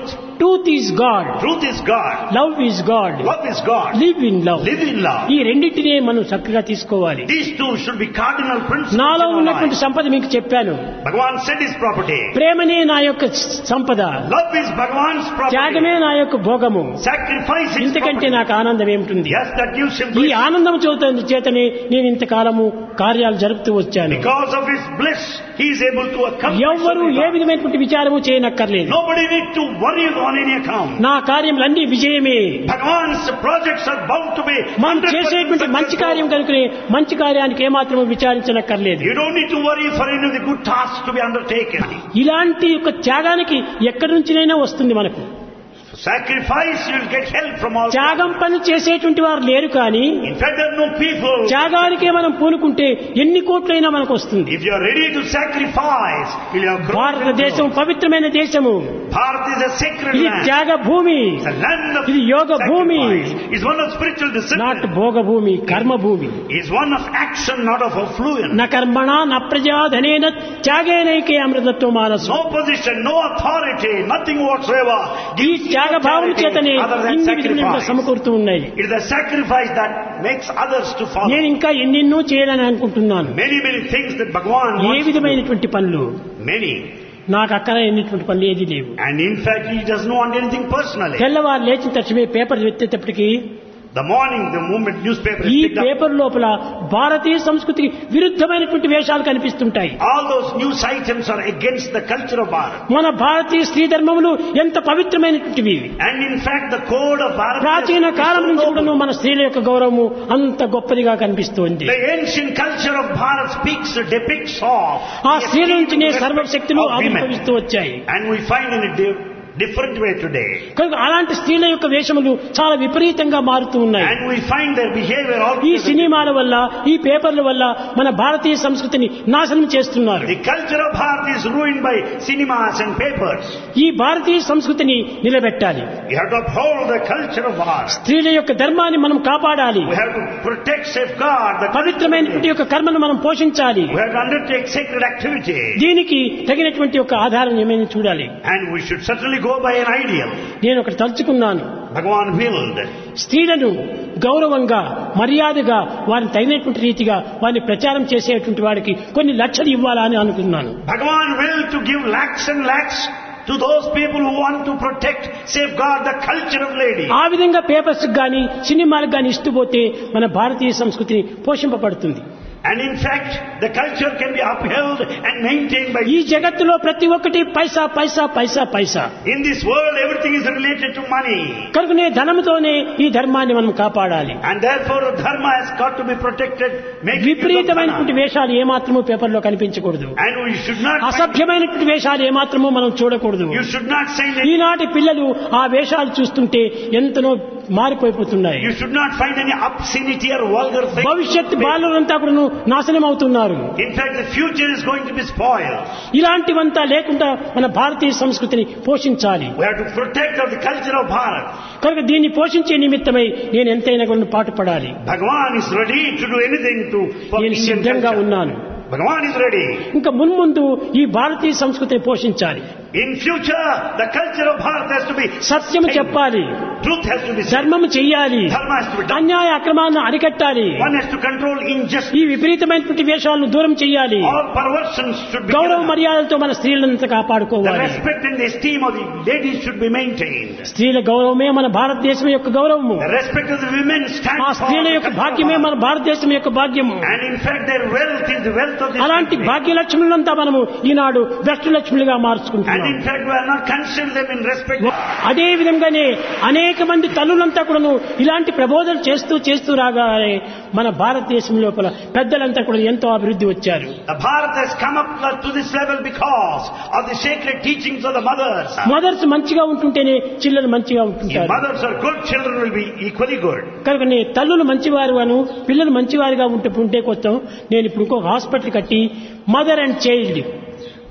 Truth is God, Truth is God. Love is God, Love is God. Live in love. Live in love. ఈ రెండింటినే మనం చక్కగా తీసుకోవాలి. These two should be cardinal principles నాలో in our ఉన్నటువంటి life. సంపద మీకు చెప్పాను. Bhagavan said his property. ప్రేమనే నా యొక్క సంపద, Love is Bhagavan's property. త్యాగమే నా యొక్క భోగము. Sacrifice is ఇంతకంటే property. నాకు ఆనందం ఏమిటి? Yes, that gives him ఈ bliss. ఆనందం చదువుతున్న చేతనే నేను ఇంతకాలము కార్యాలు జరుపుతూ వచ్చాను. Because of his bliss, he is able to accomplish ఎవ్వరూ ఏ everything. విధమైనటువంటి విచారము చేయనక్కర్లేదు. Nobody need to worry on any account. నా కార్యములన్నీ విజయమే. Bhagavan's projects are bound to be మనం one hundred percent చేసేటువంటి మంచి కార్యం successful. కనుకనే మంచి కార్యానికి ఏమాత్రము విచారించనక్కర్లేదు. You don't need to worry for any of the good tasks to be undertaken. ఇలాంటి యొక్క త్యాగానికి ఎక్కడి నుంచినైనా వస్తుంది మనకు. Sacrifice, you will get help from all. త్యాగం పని చేసేటువంటి వారు లేరు, కానీ In fact, there are no people. త్యాగానికే మనం పూనుకుంటే ఎన్ని కోట్లైనా మనకు వస్తుంది. If you are ready to sacrifice, you will have growth. భారతదేశం పవిత్రమైన దేశము. Bharat is a sacred ఇది land. త్యాగ భూమి, It's a land of ఇది యోగ భూమి. sacrifice. It's one of spiritual not discipline. భోగ భూమి, కర్మ భూమి. It's one of action, not of affluence. న కర్మణ న ప్రజా ధనేన త్యాగేనైకే అమృతత్వ మానసు. No position, no authority, nothing whatsoever. ఈ Gives త్యాగ you భావం charity చేతనే other than ఇన్ని విధంగా sacrifice. సమకూరుతూ ఉన్నాయి. It is a sacrifice that makes others to follow. నేను ఇంకా ఎన్నెన్నో చేయాలని అనుకుంటున్నాను. Many, many things that Bhagavan A wants to do. విధమైనటువంటి పనులు Many. నాకు అక్కడ ఎన్నిటువంటి పనులు ఏది లేవు. And in fact, he doesn't want anything personally. తెల్లవారు లేచిన తక్షణమే పేపర్ ఎత్తేటప్పటికి The morning, the moment newspaper is ఈ picked up, పేపర్ లోపల భారతీయ సంస్కృతికి విరుద్ధమైనటువంటి వేషాలు కనిపిస్తుంటాయి. all those news items are against the culture of Bharat. మన భారతీయ స్త్రీ ధర్మములు ఎంత పవిత్రమైనటువంటివి. And in fact, the code of Bharat ప్రాచీన is కాలం so నుంచి noble. కూడా మన స్త్రీల యొక్క గౌరవము అంత గొప్పదిగా కనిపిస్తోంది. The ancient culture of Bharat speaks, depicts of ఆ the స్త్రీల నుంచినే esteem and సర్వశక్తులు respect of women. ఆవిర్భవిస్తూ వచ్చాయి. And we find in a di- different way today. కనుక అలాంటి స్త్రీల యొక్క వేషములు చాలా విపరీతంగా మారుతూ ఉన్నాయి. And we find their behavior ఈ altogether. సినిమాల వల్ల, ఈ పేపర్ల వల్ల మన భారతీయ సంస్కృతిని నాశనం చేస్తున్నారు. The culture of Bharat is ruined by cinemas and papers. ఈ భారతీయ సంస్కృతిని నిలబెట్టాలి. We have to uphold the culture of Bharat. స్త్రీల యొక్క ధర్మాన్ని మనం కాపాడాలి. We have to protect, safeguard the పవిత్రమైనటువంటి యొక్క కర్మను మనం పోషించాలి. We have to undertake sacred activity. దీనికి తగినటువంటి ఒక ఆధారం ఏమైనా చూడాలి. And we should certainly go by an ideal. నేను ఒకటి తలుచుకున్నాను. Bhagavan willed. స్త్రీలను గౌరవంగా, మర్యాదగా, వారిని తగినటువంటి రీతిగా వారిని ప్రచారం చేసేటువంటి వాడికి కొన్ని లక్షలు ఇవ్వాలా అని అనుకున్నాను. Bhagavan willed to give lakhs and lakhs to those people who want to protect, safeguard the culture of lady. ఆ విధంగా పేపర్స్ గాని సినిమాలకు గాని ఇస్తూ పోతే మన భారతీయ సంస్కృతిని పోషింపబడుతుంది. And in fact, the culture can be upheld and maintained by... ఈ జగత్తులో ప్రతి ఒక్కటి పైసా పైసా పైసా పైసా. In this world, everything is related to money. కనుకనే ధనముతోనే ఈ ధర్మాన్ని మనం కాపాడాలి. And therefore, dharma has got to be protected. Make use of విపరీతమైనటువంటి dharma. వేషాలు ఏమాత్రము పేపర్లో కనిపించకూడదు. And we should not... అసభ్యమైనటువంటి వేషాలు ఏమాత్రము మనం చూడకూడదు. You should not say... ఈనాటి పిల్లలు ఆ వేషాలు చూస్తుంటే ఎంతనో మారిపోయిపోతున్నాయి. You should not find any obscenity or vulgar things. భవిష్యత్ బాలురంతా కూడా నాశనం అవుతున్నారు. In fact, the future is going to be spoiled. ఇలాంటివంతా లేకుండా మన భారతీయ సంస్కృతిని పోషించాలి. We have to protect the culture of Bharat. కనుక దీన్ని పోషించే నిమిత్తమై నేను ఎంతైనా కూడా పాటుపడాలి. Bhagavan is ready to do anything to for నేను Indian సిద్ధంగా culture. ఉన్నాను. Bhagavan is ready. ఇంకా మున్ముందు ఈ భారతీయ సంస్కృతిని పోషించాలి. In future, the culture of Bharat has to be... సత్యము చెప్పాలి, Truth has to be said. ధర్మము చెయ్యాలి, Dharma has to be done. అన్యాయ అక్రమాలను అరికట్టాలి. One has to control injustice. ఈ విపరీతమైనటువంటి వేషాలను దూరం చెయ్యాలి. All perversions should be గౌరవ given up. మర్యాదలతో మన స్త్రీలంతా The కాపాడుకోవాలి. respect and the esteem of the ladies should be maintained. స్త్రీల గౌరవమే మన భారతదేశం యొక్క గౌరవము. The respect of the women stands ఆ for స్త్రీల the యొక్క culture of భాగ్యమే మన Bharat. భారతదేశం యొక్క భాగ్యము. And in fact, their wealth is the wealth of this అలాంటి country. భాగ్యలక్ష్ములంతా మనము ఈనాడు భ్రష్టలక్ష్ములుగా And మార్చుకుంటున్నాం. in fact, we are not consider them in respect. అదే విధంగానే అనేక మంది తల్లులంతా కూడాను ఇలాంటి ప్రబోధనలు చేస్తూ చేస్తూ రాగానే మన భారతదేశం లోపల పెద్దలంతా కూడా ఎంతో అభివృద్ధి వచ్చారు. The Bharat has come up to this level because of the sacred teachings of the mothers. Mothers మంచిగా ఉంటుంటేనే చిల్లలు మంచిగా If ఉంటుంటారు. mothers are good, children will be equally good. కనుకనే తల్లులు మంచివారుగాను పిల్లలు మంచివారుగా ఉంటే ఉంటే కొత్త నేను ఇప్పుడు ఇంకొక హాస్పిటల్ కట్టి mother and child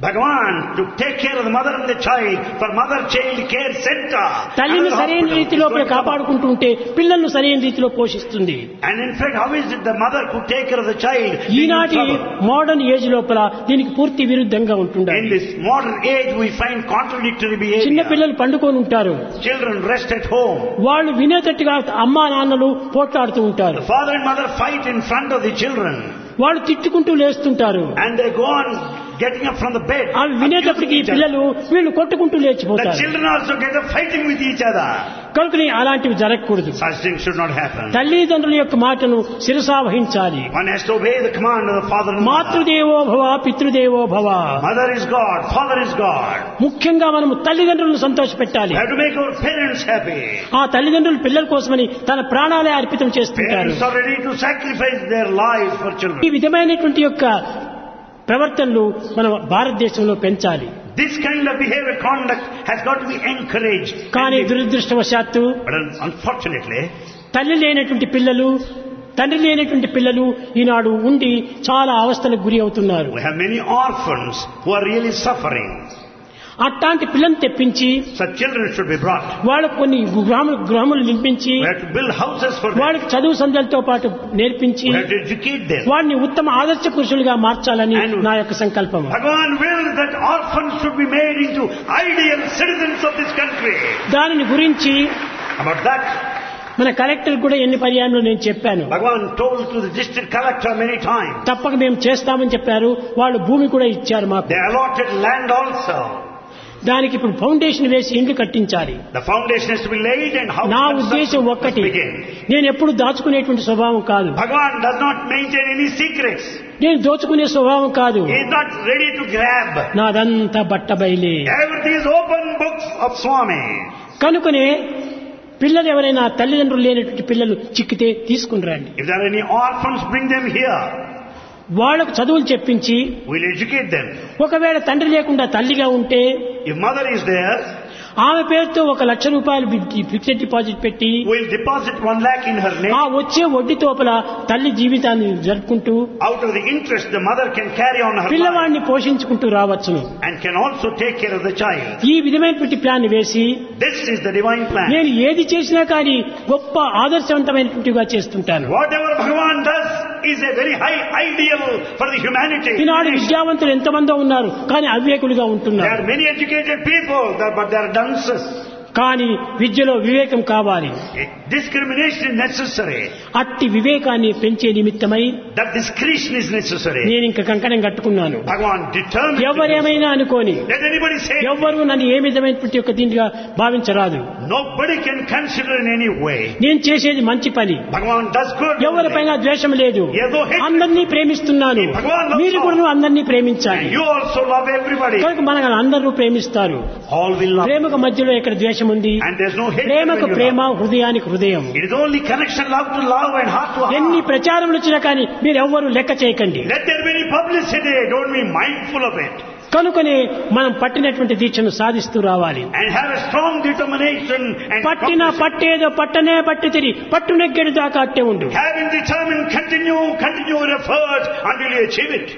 Bhagavan to take care of the mother and the child for mother-child care center. తల్లిని సరైన రీతిలో కాపాడుకుంటూ ఉంటే పిల్లలను సరైన రీతిలో పోషిస్తుంది. And in fact, how is it the mother could take care of the child? ఈనాటి మోడర్న్ ఏజ్ లోపల దీనికి పూర్తి విరుద్ధంగా ఉంటుంది. In this modern age, we find contradictory behavior. చిన్న పిల్లలు పండుకొని ఉంటారు. Children rest at home. వాళ్ళు వినేటట్టుగా అమ్మా నాన్నలు పోట్లాడుతూ ఉంటారు. The father and mother fight in front of the children. వాళ్ళు తిట్టుకుంటూ లేస్తుంటారు. And they go on getting up from the bed. అవి వినేటప్పటికి పిల్లలు వీళ్ళు కొట్టుకుంటూ The లేచిపోతారు. children also get up fighting with each other. కనుకని అలాంటివి జరగకూడదు. Such things should not happen. తల్లిదండ్రుల యొక్క మాటను శిరసావహించాలి. One has to obey the command of the father and mother. మాతృదేవో భవ పితృదేవో భవ. Mother is God, father is God. ముఖ్యంగా మనము తల్లిదండ్రులను సంతోషపెట్టాలి. We have to make our parents happy. ఆ తల్లిదండ్రులు పిల్లల కోసమని తన ప్రాణాలే అర్పితం చేస్తుంటారు. Parents are ready to sacrifice their lives for children. ఈ విధమైనటువంటి యొక్క ప్రవర్తనలు మన భారతదేశంలో పెంచాలి. This kind of behavior, conduct has got to be encouraged. కానీ దురదృష్టవశాత్తు But unfortunately, తల్లి లేనటువంటి పిల్లలు తండ్రి లేనటువంటి పిల్లలు ఈనాడు ఉండి చాలా అవస్థలకు గురి అవుతున్నారు. we have many orphans who are really suffering. అట్లాంటి పిల్లల్ని తెప్పించి Such children should be brought. వాళ్ళకు కొన్ని గ్రాములు గ్రాములు నిర్మించి We have to build houses for them. వాళ్ళకి చదువు సంధ్యలతో పాటు నేర్పించి We have to educate them. వారిని ఉత్తమ ఆదర్శ పురుషులుగా మార్చాలని నా యొక్క సంకల్పం. Bhagavan wills that orphans should be made into ideal citizens of this country. దానిని గురించి About that, మన కలెక్టర్ కూడా ఎన్ని పర్యాయంలో నేను చెప్పాను. Bhagavan told to the district collector many times. తప్పక మేము చేస్తామని చెప్పారు. వాళ్ళు భూమి కూడా ఇచ్చారు మాకు. They allotted land also. దానికి ఇప్పుడు ఫౌండేషన్ వేసి ఇండ్లు కట్టించాలి. The foundation has to be laid and how నా ఉద్దేశం ఒక్కటి, నేను ఎప్పుడు దాచుకునేటువంటి స్వభావం కాదు. Bhagavan does not maintain any secrets. నేను దోచుకునే స్వభావం కాదు. He is not ready to grab. నాదంతా బట్టబయలే. Everything is open books of Swami. కనుకనే పిల్లలు ఎవరైనా తల్లిదండ్రులు లేనటువంటి పిల్లలు చిక్కితే తీసుకుని రండి. If there are any orphans, bring them here. వాళ్ళకు చదువులు చెప్పించి We'll educate them. ఒకవేళ తండ్రి లేకుండా తల్లిగా ఉంటే If mother is there, ఆమె పేరుతో ఒక లక్ష రూపాయలు ఫిక్స్డ్ డిపాజిట్ పెట్టి we'll deposit one lakh in her name. ఆ వచ్చే వడ్డీ తోపల తల్లి జీవితాన్ని జరుపుకుంటూ Out of the interest, the mother can carry on her life పిల్లవాడిని పోషించుకుంటూ రావచ్చును. and can also take care of the child. ఈ విధమైనటువంటి ప్లాన్ వేసి This is the divine plan. నేను ఏది చేసినా కానీ గొప్ప ఆదర్శవంతమైనటువంటిగా చేస్తుంటాను. Whatever Bhagavan does is a very high ideal for the humanity. ఈనాడు విద్యావంతులు ఎంతమందో ఉన్నారు, కానీ అవివేకులుగా There ఉంటున్నారు. are many educated people, but they are dunces. కానీ విద్యలో వివేకం కావాలి. Discrimination is necessary. అట్టి వివేకాన్ని పెంచే నిమిత్తమై That discretion is necessary. నేను ఇంక కంకణం కట్టుకున్నాను. Bhagavan determined. ఎవరేమైనా అనుకోని, Let anybody say. ఎవ్వరూ నన్ను ఏ విధమైనటువంటి ఒక దీనిగా భావించరాదు. Nobody can consider in any way. నేను చేసేది మంచి పని. Bhagavan does good. ఎవరిపైన ద్వేషం లేదు. ఏదో hate. అందరినీ ప్రేమిస్తున్నాను. మీరు కూడా అందరినీ ప్రేమించాలి. You also love everybody. కనుక మనల్ని అందరూ ప్రేమిస్తారు. All will love. ప్రేమకు మధ్యలో ఇక్కడ ద్వేషం ఉంది. And there's no hate. ప్రేమకు ప్రేమ, హృదయానికి హృదయం. It is only connection, love to love and heart to heart. ఎన్ని ప్రచారములు వచ్చినా కానీ మీరు ఎవ్వరూ లెక్క చేయకండి. Let there be any publicity. Don't be mindful of it. కనుకనే మనం పట్టినటువంటి దీక్షను సాధిస్తూ రావాలి. And have a strong determination and పట్టిన పట్టేదో పట్టనే పట్టి తిరి పట్టు నెగ్గడి దాకా అట్టే ఉండు. having determined, continue, continue your effort until you achieve it.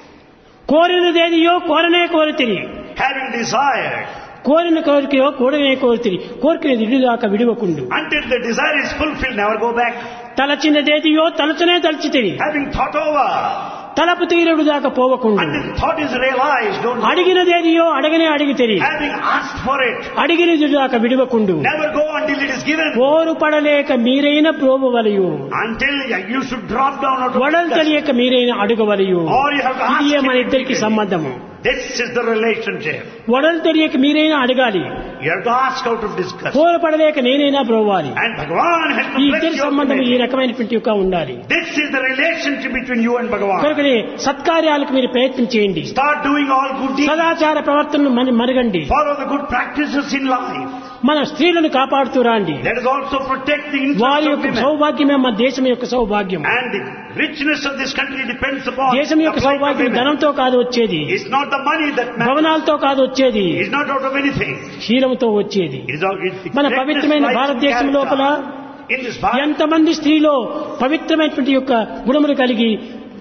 కోరినదేదియో కోరనే కోరితిరి. Having desired, కోరిన కోరికయో కూడనే కోరితిరి. కోరికని విడుదాకా విడువకుండు. until the desire is fulfilled, never go back. తలచినదేదియో తలచనే తలచితిరి. Having thought over, తలపు తీరడు దాకా పోవకుండు. until thought is realized, don't go. అడిగినదేదియో అడగనే అడిగితిరి. Having asked for it, అడిగినది దాకా విడువకుండు. never go until it is given. ఓరు పడలేక మీరైన ప్రోబవలయు. Until you should drop down out of వడలు disgust. తెలియక మీరైన అడుగవలయు. Or you have to ask ఇది him మన ఇద్దరికి immediately. సంబంధము. This is the relationship. వడలు తెలియక మీరైనా అడగాలి. You have to ask out of disgust. కోరు పడలేక నేనైనా బ్రోవాలి. And Bhagavan has to ఈ bless ఇద్దరి you సంబంధం ఈ ultimately. రకమైనటువంటి యొక్క ఉండాలి. This is the relationship between you and Bhagavan. కనుకనే సత్కార్యాలకు మీరు ప్రయత్నం చేయండి. Start doing all good deeds. సదాచార ప్రవర్తనను మన మరగండి. Follow the good practices in life. మన స్త్రీలను కాపాడుతూ రాండి. Let us also protect the వారి interests of యొక్క women. సౌభాగ్యమే మన దేశం యొక్క సౌభాగ్యం. And the richness of this country depends upon దేశం యొక్క the plight of సౌభాగ్యం women. ధనంతో కాదు వచ్చేది. It's not the money that matters. భవనాలతో కాదు వచ్చేది. It's not out of anything. శీలంతో వచ్చేది. It is all, it, it's మన greatness పవిత్రమైన lies in భారతదేశం లోపల character. In this Bharat, ఎంతమంది స్త్రీలో పవిత్రమైనటువంటి యొక్క గుణములు కలిగి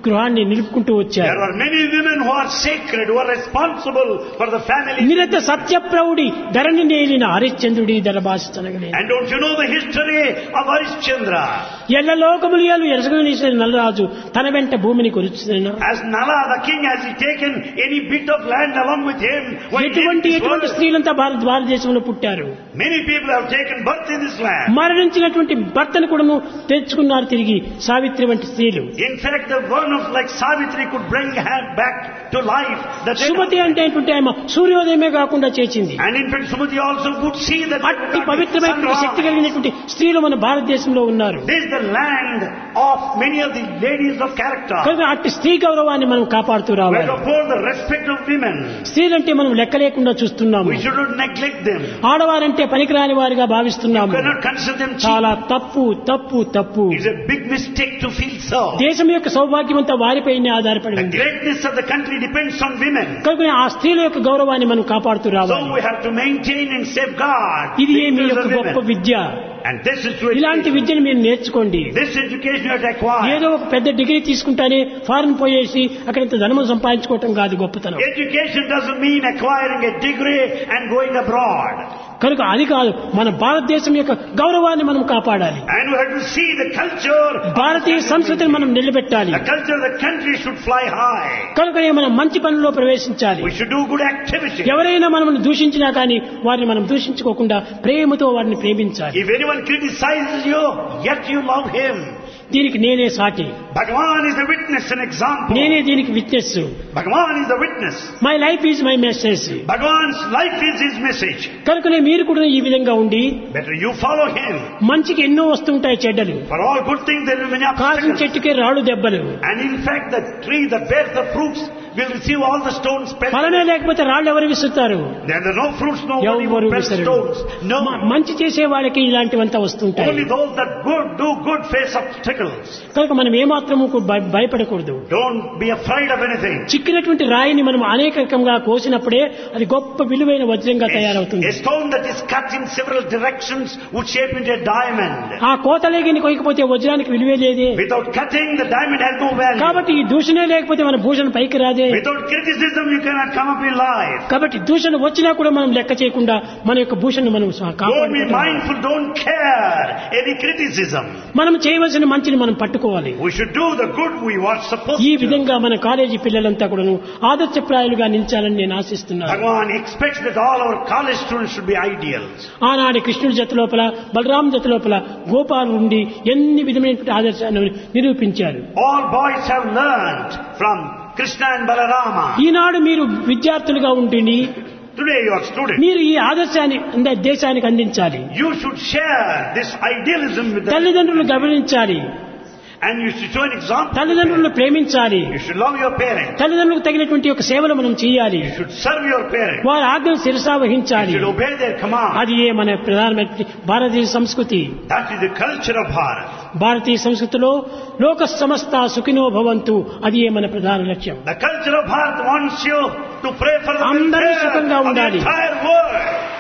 గృహాన్ని నిలుపుకుంటూ వచ్చారు. There are many women who are sacred, who are responsible for the family. నిరత సత్యప్రౌఢి Dharani నేలిన హరిశ్చంద్రుడి ధరభాషితనగలే. And don't you know the history of Harishchandra? ఎల్ల లోకములియాలు ఎరసగనేసిన నల్లరాజు తన వెంట భూమిని కొలుచున. As Nala the king, has he taken any bit of land along with him? ఎటువంటి ఎటువంటి స్త్రీలంతా భారత భారతదేశంలో పుట్టారు. Many people have taken birth in this land. మరణించినటువంటి భర్తను కూడాను తెచ్చుకున్నారు తిరిగి సావిత్రి వంటి స్త్రీలు. In fact, the one of like Savitri could bring her back to life. Sumathi అంటే ఏంటంటే ఆమె సూర్యోదయమే కాకుండా చేసింది. And in fact, Sumati also would see that అట్టి పవిత్రమైనటువంటి శక్తి కలిగినటువంటి స్త్రీలు మన భారతదేశంలో ఉన్నారు. This is the land of many of the ladies of character. కనుక అట్టి స్త్రీ గౌరవాన్ని మనం కాపాడుతూ రావాలి. For the respect of women. స్త్రీలంటే మనం లెక్క లేకుండా చూస్తున్నాము. We should not neglect them. ఆడవారంటే పనికిరాని వారిగా భావిస్తున్నాము. We cannot consider them cheap. చాలా తప్పు తప్పు తప్పు. It's a big mistake to feel so. దేశం యొక్క సౌభాగ్యం అంతా వారిపైనే ఆధారపడి ఉంది. The greatness of the country depends on women. కనుక ఆ స్త్రీల యొక్క గౌరవాన్ని మనం కాపాడుతూ రావాలి. So we have to maintain and safeguard. ఇది మీ యొక్క గొప్ప విద్య. And this is to ఇలాంటి విద్యను మీరు నేర్చుకోండి. This education you have to acquire. ఏదో ఒక పెద్ద డిగ్రీ తీసుకుంటానే ఫారెన్ పోయేసి అక్కడ ఇంత ధనము సంపాదించుకోవటం కాదు గొప్పతనం. Education doesn't mean acquiring a degree and going abroad. కనుక అది కాదు, మన భారతదేశం యొక్క గౌరవాన్ని మనం కాపాడాలి. And we have to see the culture. భారతీయ సంస్కృతిని మనం నిలబెట్టాలి. The culture of the country should fly high. కనుకనే మనం మంచి పనుల్లో ప్రవేశించాలి. We should do good activities. ఎవరైనా మనల్ని దూషించినా కానీ వారిని మనం దూషించుకోకుండా ప్రేమతో వారిని ప్రేమించాలి. If anyone criticizes you, yet you love him. దీనికి నేనే సాటి. Bhagavan is the witness and example. నేనే దీనికి witness. Bhagavan is the witness. My life is my message. Bhagavan's life is his message. కనుకనే మీరు కూడా ఈ విధంగా ఉండి Better you follow him. మంచికి ఎన్నో వస్తుంటాయి చెడ్డలు. For all good things there will be many కాసిన obstacles. చెట్టుకే రాళ్ళు దెబ్బలు. And in fact the tree that bears the fruits will receive all the stones pelted. ఫలమే లేకపోతే రాళ్ళు ఎవరు విసురుతారు? There are no fruits, nobody will pelt stones. No. మంచి చేసే వాళ్ళకి ఇలాంటివంతా వస్తుంటాయి. Only those that good do good face obstacles. కనుక మనం ఏమాత్రము భయపడకూడదు. Don't be afraid of anything. చిక్కినటువంటి రాయిని మనం అనేక రకంగా కోసినప్పుడే అది గొప్ప విలువైన వజ్రంగా తయారవుతుంది. A stone that is cut in several directions would shape into a diamond. ఆ కోతలేగిని కొయ్యకపోతే వజ్రానికి విలువే లేదే. Without cutting, the diamond has no value. కాబట్టి ఈ దూషణే లేకపోతే మన భూషణ పైకి రాదే. Without criticism, you cannot come up in life. కాబట్టి దూషణ వచ్చినా కూడా మనం లెక్క చేయకుండా మన యొక్క భూషణ మనం Don't be mindful, don't care any criticism. మనం చేయవలసిన మంచిని మనం పట్టుకోవాలి. We should do the good we were supposed to. ఈ విధంగా మన కాలేజీ పిల్లలంతా కూడాను ఆదర్శప్రాయాలుగా నిలిచాలని నేను ఆశిస్తున్నాను. Bhagavan expects that all our college students should be ideals. ఆనాడు కృష్ణుడి జత లోపల బలరాం జత లోపల గోపాలు ఉండి ఎన్ని విధమైనటువంటి ఆదర్శాన్ని నిరూపించారు. All boys have learned from Krishna and Balarama. ఈనాడు మీరు విద్యార్థులుగా ఉంటుంది. Today you are students. మీరు ఈ ఆదర్శాన్ని దేశానికి అందించాలి. You should share this idealism with the తల్లిదండ్రులు గమనించాలి. And you should show an example. తల్లిదండ్రులను ప్రేమించాలి. You should love your parents. తల్లిదండ్రులకు తగినటువంటి ఒక సేవలు మనం చేయాలి. You should serve your parents. వారి ఆజ్ఞను శిరసా వహించాలి. You should obey their command. అది ఏ మన ప్రధానమైన భారతీయ సంస్కృతి. That is the culture of Bharat. భారతీయ సంస్కృతిలో లోక సమస్త సుఖినో భవంతు, అది ఏ మన ప్రధాన లక్ష్యం. The culture of Bharat wants you to pray for the అందరూ welfare సుఖంగా of the ఉండాలి. entire world.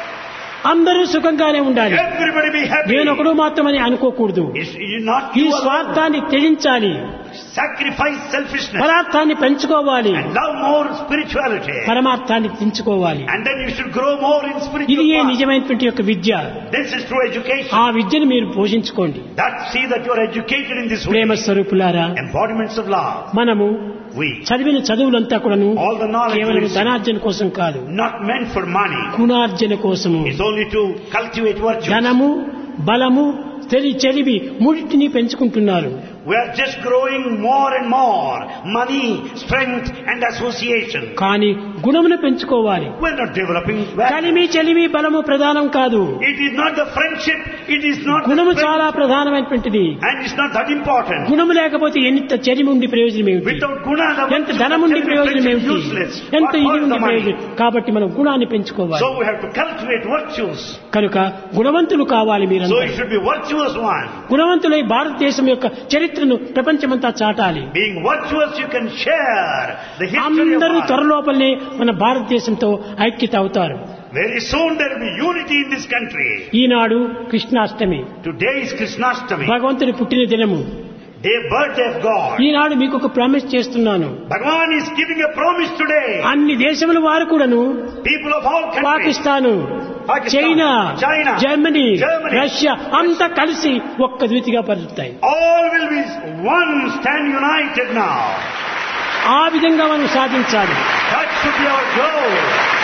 అందరూ సుఖంగానే ఉండాలి. Everybody be happy. నేను ఒకడు మాత్రమని అనుకోకూడదు. You not ఈ you alone. స్వార్థాన్ని త్యజించాలి. Sacrifice selfishness. పదార్థాన్ని పెంచుకోవాలి. And love more spirituality. పరమార్థాన్ని పెంచుకోవాలి. And then you should grow more in spiritual ఇది ఏ path. నిజమైనటువంటి యొక్క విద్య. This is true education. ఆ విద్యను మీరు పోషించుకోండి. That see that you are educated in this way. ప్రేమ స్వరూపులారా, Embodiments of love. మనము We చదివిన చదువులంతా కూడాను all the knowledge కేవలం we receive, ధనార్జన కోసం కాదు, not meant for money. గుణార్జన కోసము. It's only to cultivate virtue. ధనము, బలము, తెలి చెలివి మూడింటిని పెంచుకుంటున్నారు. We are just growing more and more. Money, strength and association. కానీ గుణమును పెంచుకోవాలి. We are not developing value. కలిమి చెలిమి బలము ప్రధానం కాదు. It is not the friendship. It is not the గుణము strength, చాలా ప్రధానమైనటువంటిది. and it's not that important. గుణము లేకపోతే ఎంత చెలిమి ఉండి ప్రయోజనం ఏమిటి? Without guna, the ఎంత virtue ధనం of ఉండి self ప్రయోజనం reflection ఏమిటి? is useless. ఎంత What ఇది for ఉండి the money? ప్రయోజనం? కాబట్టి మనం గుణాన్ని పెంచుకోవాలి. So we have to cultivate virtues. కనుక గుణవంతులు కావాలి So మీరంతా. it should be virtuous one. గుణవంతులై భారతదేశం యొక్క చరిత్రను ప్రపంచమంతా చాటాలి. Being virtuous, you can share the history of అందరూ Bharat. త్వరలోపలనే మన భారతదేశంతో ఐక్యత అవుతారు. Very soon there will be unity in this country. Eenadu Krishnashtami, Today is Krishnashtami. భగవంతుని పుట్టిన దినము. day birthday of God. ఈనాడు మీకు ఒక ప్రామిస్ చేస్తున్నాను. Bhagavan is giving a promise today. అన్ని దేశముల వారు కూడాను, People of all countries, Pakistan, Pakistan, China, China, Germany, Germany, Russia అంతా కలిసి ఒక్క ద్వితిగా పరుస్తాయి. all will be one, stand united now. ఆ విధంగా మనం సాధించాలి. That should be our goal.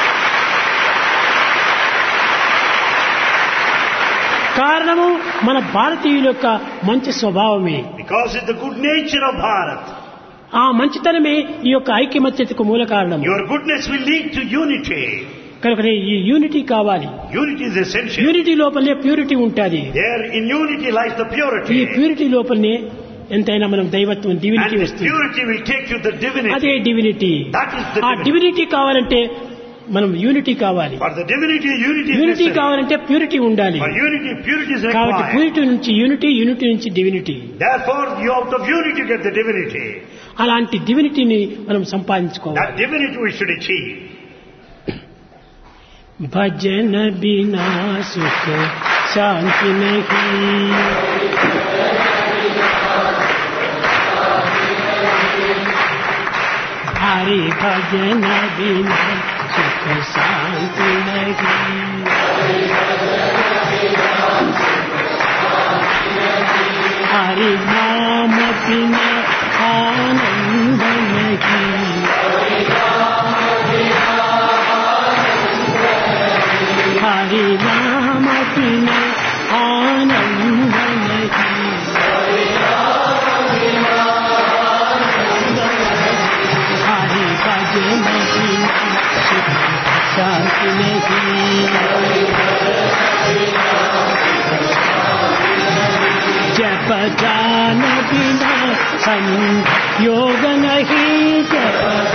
కారణము మన భారతీయుల యొక్క మంచి స్వభావమే. Because it's the good nature of Bharat. ఆ మంచితనమే ఈ యొక్క ఐక్యమత్యతకు మూల కారణం. Your goodness will lead to unity. కనుక ఈ యూనిటీ కావాలి. Unity is essential. యూనిటీ లోపలనే ప్యూరిటీ ఉంటుంది. There in unity lies the ఈ purity. ప్యూరిటీ లోపలనే ఎంతైనా మనం దైవత్వం, And డివినిటీ this వస్తుంది. purity will take you to divinity. అదే డివినిటీ. That is the ఆ divinity. డివినిటీ కావాలంటే మనం యూనిటీ కావాలి. For the divinity, unity is unity necessary. కావాలంటే ప్యూరిటీ ఉండాలి. For unity, purity is కాబట్టి required. ప్యూరిటీ నుంచి యూనిటీ, యూనిటీ నుంచి divinity. Therefore, you out of unity get the divinity. అలాంటి డివినిటీని మనం సంపాదించుకోవాలి. That divinity we should achieve. భజన బినా సుఖ శాంతి నహీ, హరి భజన బినా సుఖ శాంతి నహీ, హరి నామ బినా ఆనంద నహీ, हरि नाम बिना आनंद नहीं, हरि भजन बिना सुख शांति नहीं, जप जान बिना संयोग नहीं, जप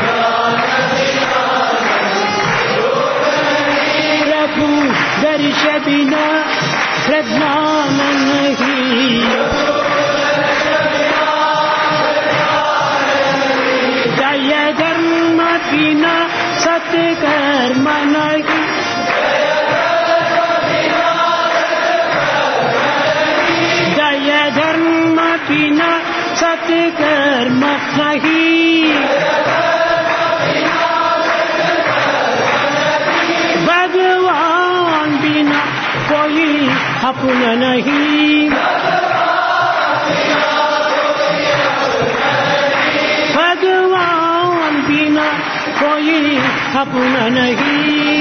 प्रभु दर्श बिना प्रज्ञान नहीं, दय धर्म बिना सत्कर्म नहीं, दय धर्म बिना सत्कर्म नहीं, भगवान बिना कोई अपना नहीं, भगवान बिना कोई अपना नहीं,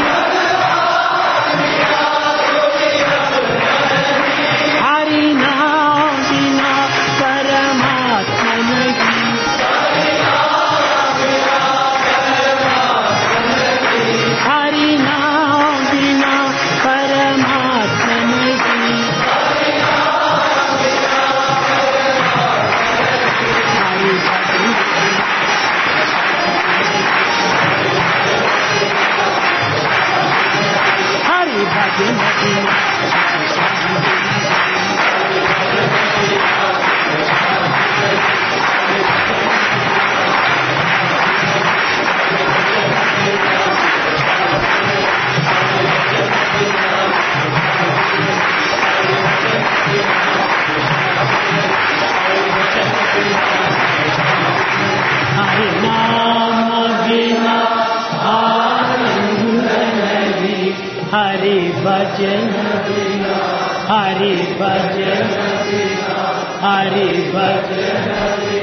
हरि नाम बिना परमात्मा नहीं, हरि नाम बिना परमात्मा नहीं, हरि भजन हरि भजन बिना हरि नाम बिना आनंद नहीं, हरि भजन बिना, हरि भजन बिना, हरि भजन